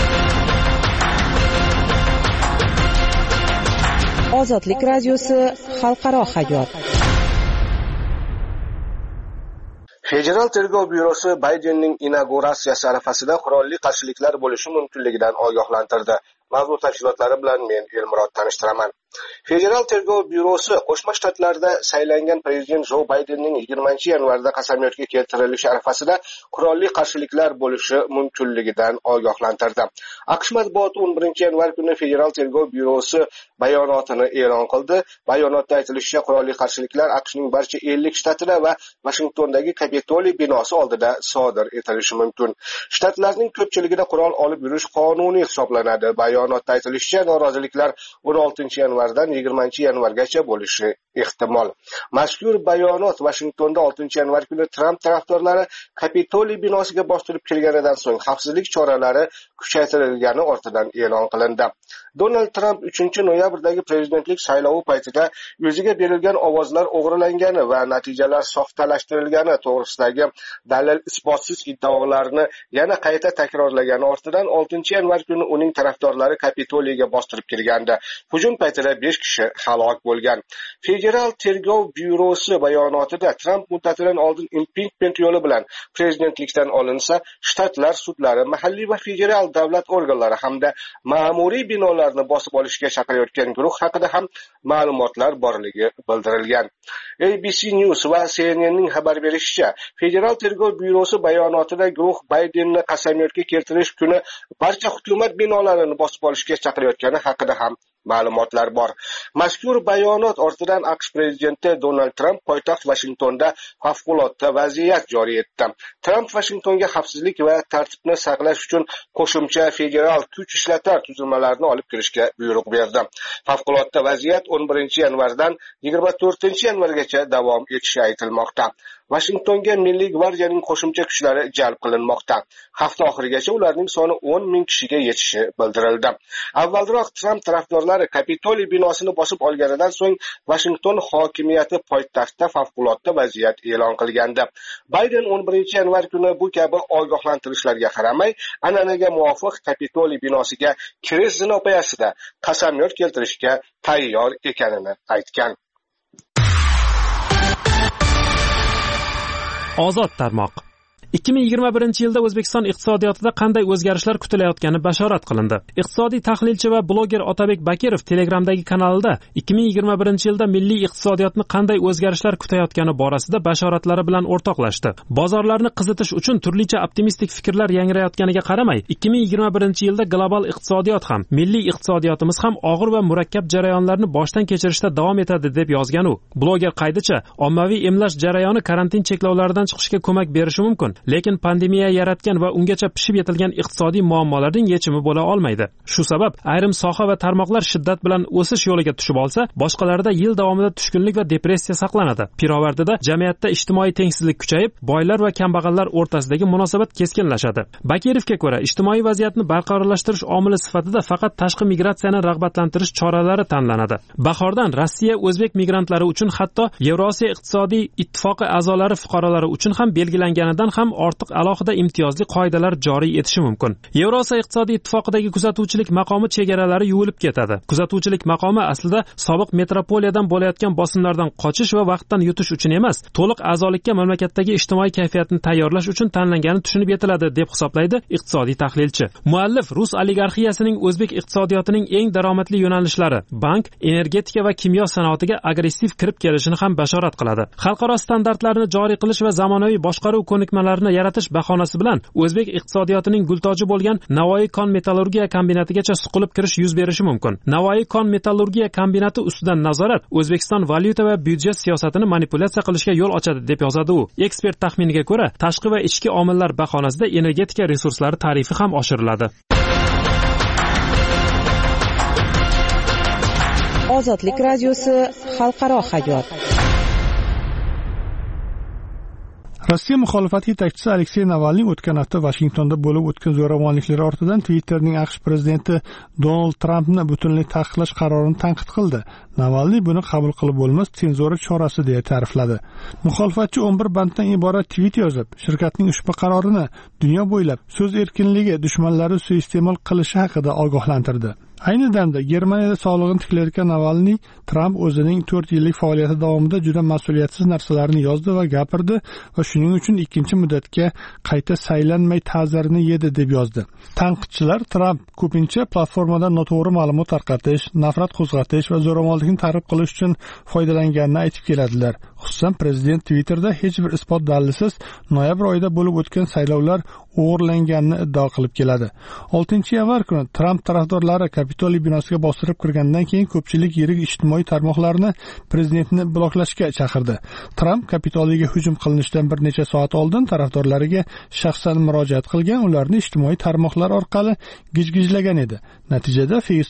Ozodlik radiosi xalqaro hayot. Federal tergov byurosi Baydenning inauguratsiyasi arafasida qurolli qarshiliklar bo'lishi mumkinligidan ogohlantirdi. Mavzu tafsilotlari bilan men Elmurod tanishtiraman. Federal tergov byurosi Qo'shma Shtatlarda saylangan prezident Jo Baydenning 20-yanvarda qasamyodga keltirilishi arafasida qurolli qarshiliklar bo'lishi mumkinligidan ogohlantirdi. AQSh matbuoti 11-yanvar kuni Federal tergov byurosi bayonotini e'lon qildi. Bayonotda aytilishicha, qurolli qarshiliklar AQShning barcha 50 shtatida va Vashingtondagi Kapitoliy binosi oldida sodir etilishi mumkin. Shtatlarning ko'pchiligida qurol olib yurish qonuniy hisoblanadi. Bayonotda aytilishicha, noroziliklar 16-yanvar yanvardan 20-yanvargacha bo'lishi ehtimol. Mazkur bayonot Vashingtonda 6-yanvar kuni Tramp tarafdorlari Kapitoliy binosiga bostirib kirganidan so'ng xavfsizlik choralari kuchaytirilgani ortidan e'lon qilindi. Donald Tramp 3-noyabrdagi prezidentlik saylovi paytida o'ziga berilgan ovozlar o'g'irlangani va natijalar soxtalashtirilgani to'g'risidagi dalil isbotsiz iddaolarni yana qayta takrorlagani ortidan 6-yanvar kuni uning tarafdorlari Kapitoliyga bostirib kirgandi. Hujum paytida 5 kishi halok bo'lgan. Federal tergov byurosi bayonotida Tramp muddatidan oldin impichment yo'li bilan prezidentlikdan olinsa, shtatlar sudlari, mahalliy va federal davlat organlari hamda ma'muriy binolarni bosib olishga chaqirayotgan guruh haqida ham ma'lumotlar borligi bildirilgan. ABC News va CNNning xabar berishicha, Federal tergov byurosi bayonotida guruh Baydenni qasamyodga keltirish kuni barcha hukumat binolarini bosib olishga chaqirayotgani haqida ham ma'lumotlar bor. Mazkur bayonot ortidan AQSh prezidenti Donald Tramp poytaxt Vashingtonda favqulodda vaziyat joriy etdi. Tramp Vashingtonga xavfsizlik va tartibni saqlash uchun qo'shimcha federal kuch ishlatar tuzilmalarni olib kirishga buyruq berdi. Favqulodda vaziyat 11-yanvardan 24-yanvargacha davom etishi aytilmoqda. Vashingtonga Milliy gvardiyaning qo'shimcha kuchlari jalb qilinmoqda. Hafta oxirigacha ularning soni 10,000 kishiga yetishi bildirildi. Avvalroq Tramp tarafdorlari Kapitoliy binosini bosib olganidan so'ng Vashington hokimiyati poytaxtda favqulodda vaziyat e'lon qilgandi. Bayden 11-yanvar kuni bu kabi ogohlantirishlarga qaramay, an'anaga muvofiq Kapitoliy binosiga kirish zinopayasida qasamyod keltirishga tayyor ekanini aytgan. Ozod tarmoq 2021-yilda O'zbekiston iqtisodiyotida qanday o'zgarishlar kutilayotgani bashorat qilindi. Iqtisodiy tahlilchi va bloger Otabek Bakirov Telegramdagi kanalida 2021-yilda milliy iqtisodiyotni qanday o'zgarishlar kutayotgani borasida bashoratlari bilan o'rtoqlashdi. Bozorlarni qizitish uchun turlicha optimistik fikrlar yangrayotganiga qaramay, 2021-yilda global iqtisodiyot ham, milliy iqtisodiyotimiz ham og'ir va murakkab jarayonlarni boshdan kechirishda davom etadi deb yozgan u. Bloger qaydicha, ommaviy emlash jarayoni karantin cheklovlaridan chiqishga ko'mak berishi mumkin. Lekin pandemiya yaratgan va ungacha pishib yetilgan iqtisodiy muammolarning yechimi bo'la olmaydi. Shu sabab ayrim soha va tarmoqlar shiddat bilan o'sish yo'liga tushib olsa, boshqalarida yil davomida tushkunlik va depressiya saqlanadi. Pirovardida jamiyatda ijtimoiy tengsizlik kuchayib, boylar va kambag'allar o'rtasidagi munosabat keskinlashadi. Bakirovga ko'ra, ijtimoiy vaziyatni barqarorlashtirish omili sifatida faqat tashqi migratsiyani rag'batlantirish choralari tanlanadi. Bahordan Rossiya o'zbek migrantlari uchun hatto Yevrosiyo iqtisodiy ittifoqi a'zolari fuqarolari uchun ham belgilanganidan ham ortiq alohida imtiyozli qoidalar joriy etishi mumkin. Yevrosiyo iqtisodiy ittifoqidagi kuzatuvchilik maqomi chegaralari yuvilib ketadi. Kuzatuvchilik maqomi aslida sobiq metropoliyadan bo'layotgan bosimlardan qochish va vaqtdan yutish uchun emas, to'liq a'zolikka mamlakatdagi ijtimoiy kayfiyatni tayyorlash uchun tanlangani tushunib yetiladi deb hisoblaydi iqtisodiy tahlilchi. Muallif Rus oligarxiyasining o'zbek iqtisodiyotining eng daromadli yo'nalishlari bank, energetika va kimyo sanoatiga agressiv kirib kelishini ham bashorat qiladi. Xalqaro standartlarni joriy qilish va zamonaviy boshqaruv ko'nikmalarini yaratish bahonasi bilan o'zbek iqtisodiyotining gultoji bo'lgan Navoiy kon metallurgiya kombinatigacha suqilib kirish yuz berishi mumkin. Navoiy kon metallurgiya kombinati ustidan nazorat O'zbekiston valyuta va byudjet siyosatini manipulyatsiya qilishga yo'l ochadi deb yozadi u. Ekspert taxminiga ko'ra, tashqi va ichki omillar bahonasida energetika resurslari tarifi ham oshiriladi. Ozodlik radiosi xalqaro hayot. Rossiya muxolifati yetakchisi Aleksey Navalniy o'tgan hafta Vashingtonda bo'lib o'tgan zo'ravonliklar ortidan Twitterning AQSh prezidenti Donald Trampni butunlay taqiqlash qarorini tanqid qildi. Navalniy buni qabul qilib bo'lmas senzura chorasi deya ta'rifladi. Muxolifatchi 11 banddan iborat tweet yozib, shirkatning ushbu qarorini dunyo bo'ylab so'z erkinligi dushmanlari suiiste'mol qilishi haqida ogohlantirdi. Ayni damda Germaniyada sog'lig'ini tiklayotgan Navalniy Tramp o'zining 4 yillik faoliyati davomida juda mas'uliyatsiz narsalarni yozdi va gapirdi va shuning uchun ikkinchi muddatga qayta saylanmay ta'zirini yedi deb yozdi. Tanqidchilar Tramp ko'pincha platformadan noto'g'ri ma'lumot tarqatish, nafrat qo'zg'atish va zo'ravonlikni targ'ib qilish uchun foydalanganini aytib keladilar. Xususan, prezident Twitterda hech bir isbot dalilsiz noyabr oyida bo'lib o'tgan saylovlar o'g'irlanganini iddao qilib keladi. 6-yanvar kuni Tramp tarafdorlari Kapitoliy binosiga bostirib kirgandan keyin ko'pchilik yirik ijtimoiy tarmoqlarni prezidentni bloklashga chaqirdi. Tramp Kapitoliyga hujum qilinishidan bir necha soat oldin tarafdorlariga shaxsan murojaat qilgan, ularni ijtimoiy tarmoqlar orqali gijgijlagan edi. Natijada Facebook,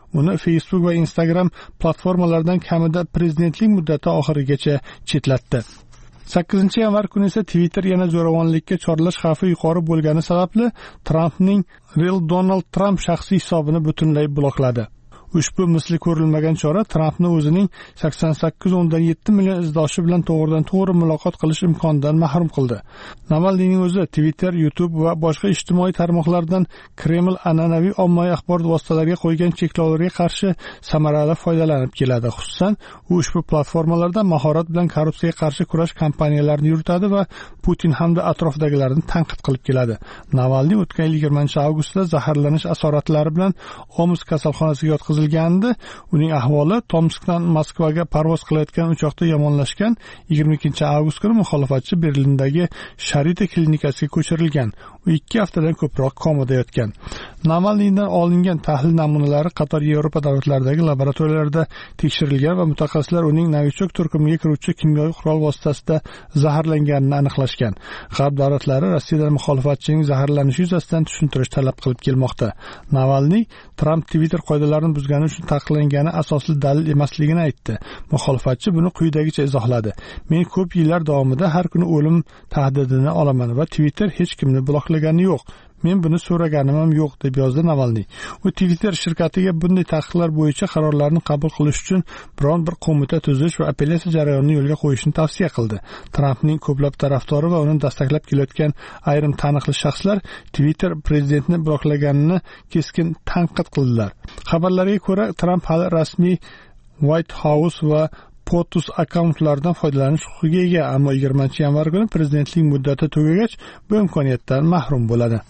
uni Facebook va Instagram platformalaridan kamida prezidentlik muddati oxirigacha chetlatdi. 8 yanvar kuni esa Twitter yana zo'ravonlikka chorlash xavfi yuqori bo'lgani sababli Trumpning Real Donald Trump shaxsiy hisobini butunlay blokladi. Ushbu misli ko'rilmagan chora Trumpni o'zining 88.7 million izdoshi bilan to'g'ridan-to'g'ri muloqot qilish imkonidan mahrum qildi. Navalniyning o'zi Twitter, YouTube va boshqa ijtimoiy tarmoqlardan Kreml an'anaviy ommaviy axborot vositalariga qo'ygan cheklovlarga qarshi samarali foydalanib keladi. Xususan, u ushbu platformalarda mahorat bilan korrupsiyaga qarshi kurash kampaniyalarini yuritadi va Putin hamda atrofdagilarni tanqid qilib keladi. Navalniy o'tgan yil 20-avgustda zaharlanish asoratlari bilan Omsk kasalxonasiga yotqizilgandi. Uning ahvoli Tomskdan Moskvaga parvoz qilayotgan uchoqda yomonlashgan. 22-avgust kuni muxolifatchi Berlindagi Sharita klinikasiga ko'chirilgan. U 2 haftadan ko'proq komada yotgan. Navalniydan olingan tahlil namunalari qator Yevropa davlatlaridagi laboratoriyalarda tekshirilgan va mutaxassislar uning novichok turkumiga kiruvchi kimyoviy qurol vositasida zaharlanganini aniqlashgan. G'arb davlatlari Rossiyadan muxolifatchining zaharlanishi yuzasidan tushuntirish talab qilib kelmoqda. Navalniy Trump Twitter qoidalarini buzgani uchun taqiqlangani asosli dalil emasligini aytdi. Muxolifatchi buni quyidagicha izohladi: "Men ko'p yillar davomida har kuni o'lim tahdidini olaman va Twitter hech kimni bloklagani yo'q. Men buni so'raganim ham yo'q", deb yozdi Navalniy. U Twitter shirkatiga bunday taqiqlar bo'yicha qarorlarni qabul qilish uchun biron bir qo'mita tuzish va apellyatsiya jarayonini yo'lga qo'yishni tavsiya qildi. Trumpning ko'plab tarafdori va uni dastaklab kelayotgan ayrim taniqli shaxslar Twitter prezidentni bloklaganini keskin tanqid qildilar. Xabarlarga ko'ra, Trump hali rasmiy White House va POTUS akkauntlardan foydalanish huquqiga ega, ammo 20-yanvar kuni prezidentlik muddati tugagach bu imkoniyatdan mahrum bo'ladi.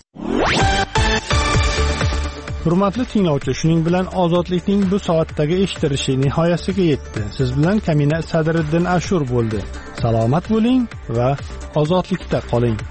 Hurmatli tinglovchi, shuning bilan ozodlikning bu soatdagi eshitilishi nihoyasiga yetdi. Siz bilan Kamina Sadriddin Ashur bo'ldi. Salomat bo'ling va ozodlikda qoling.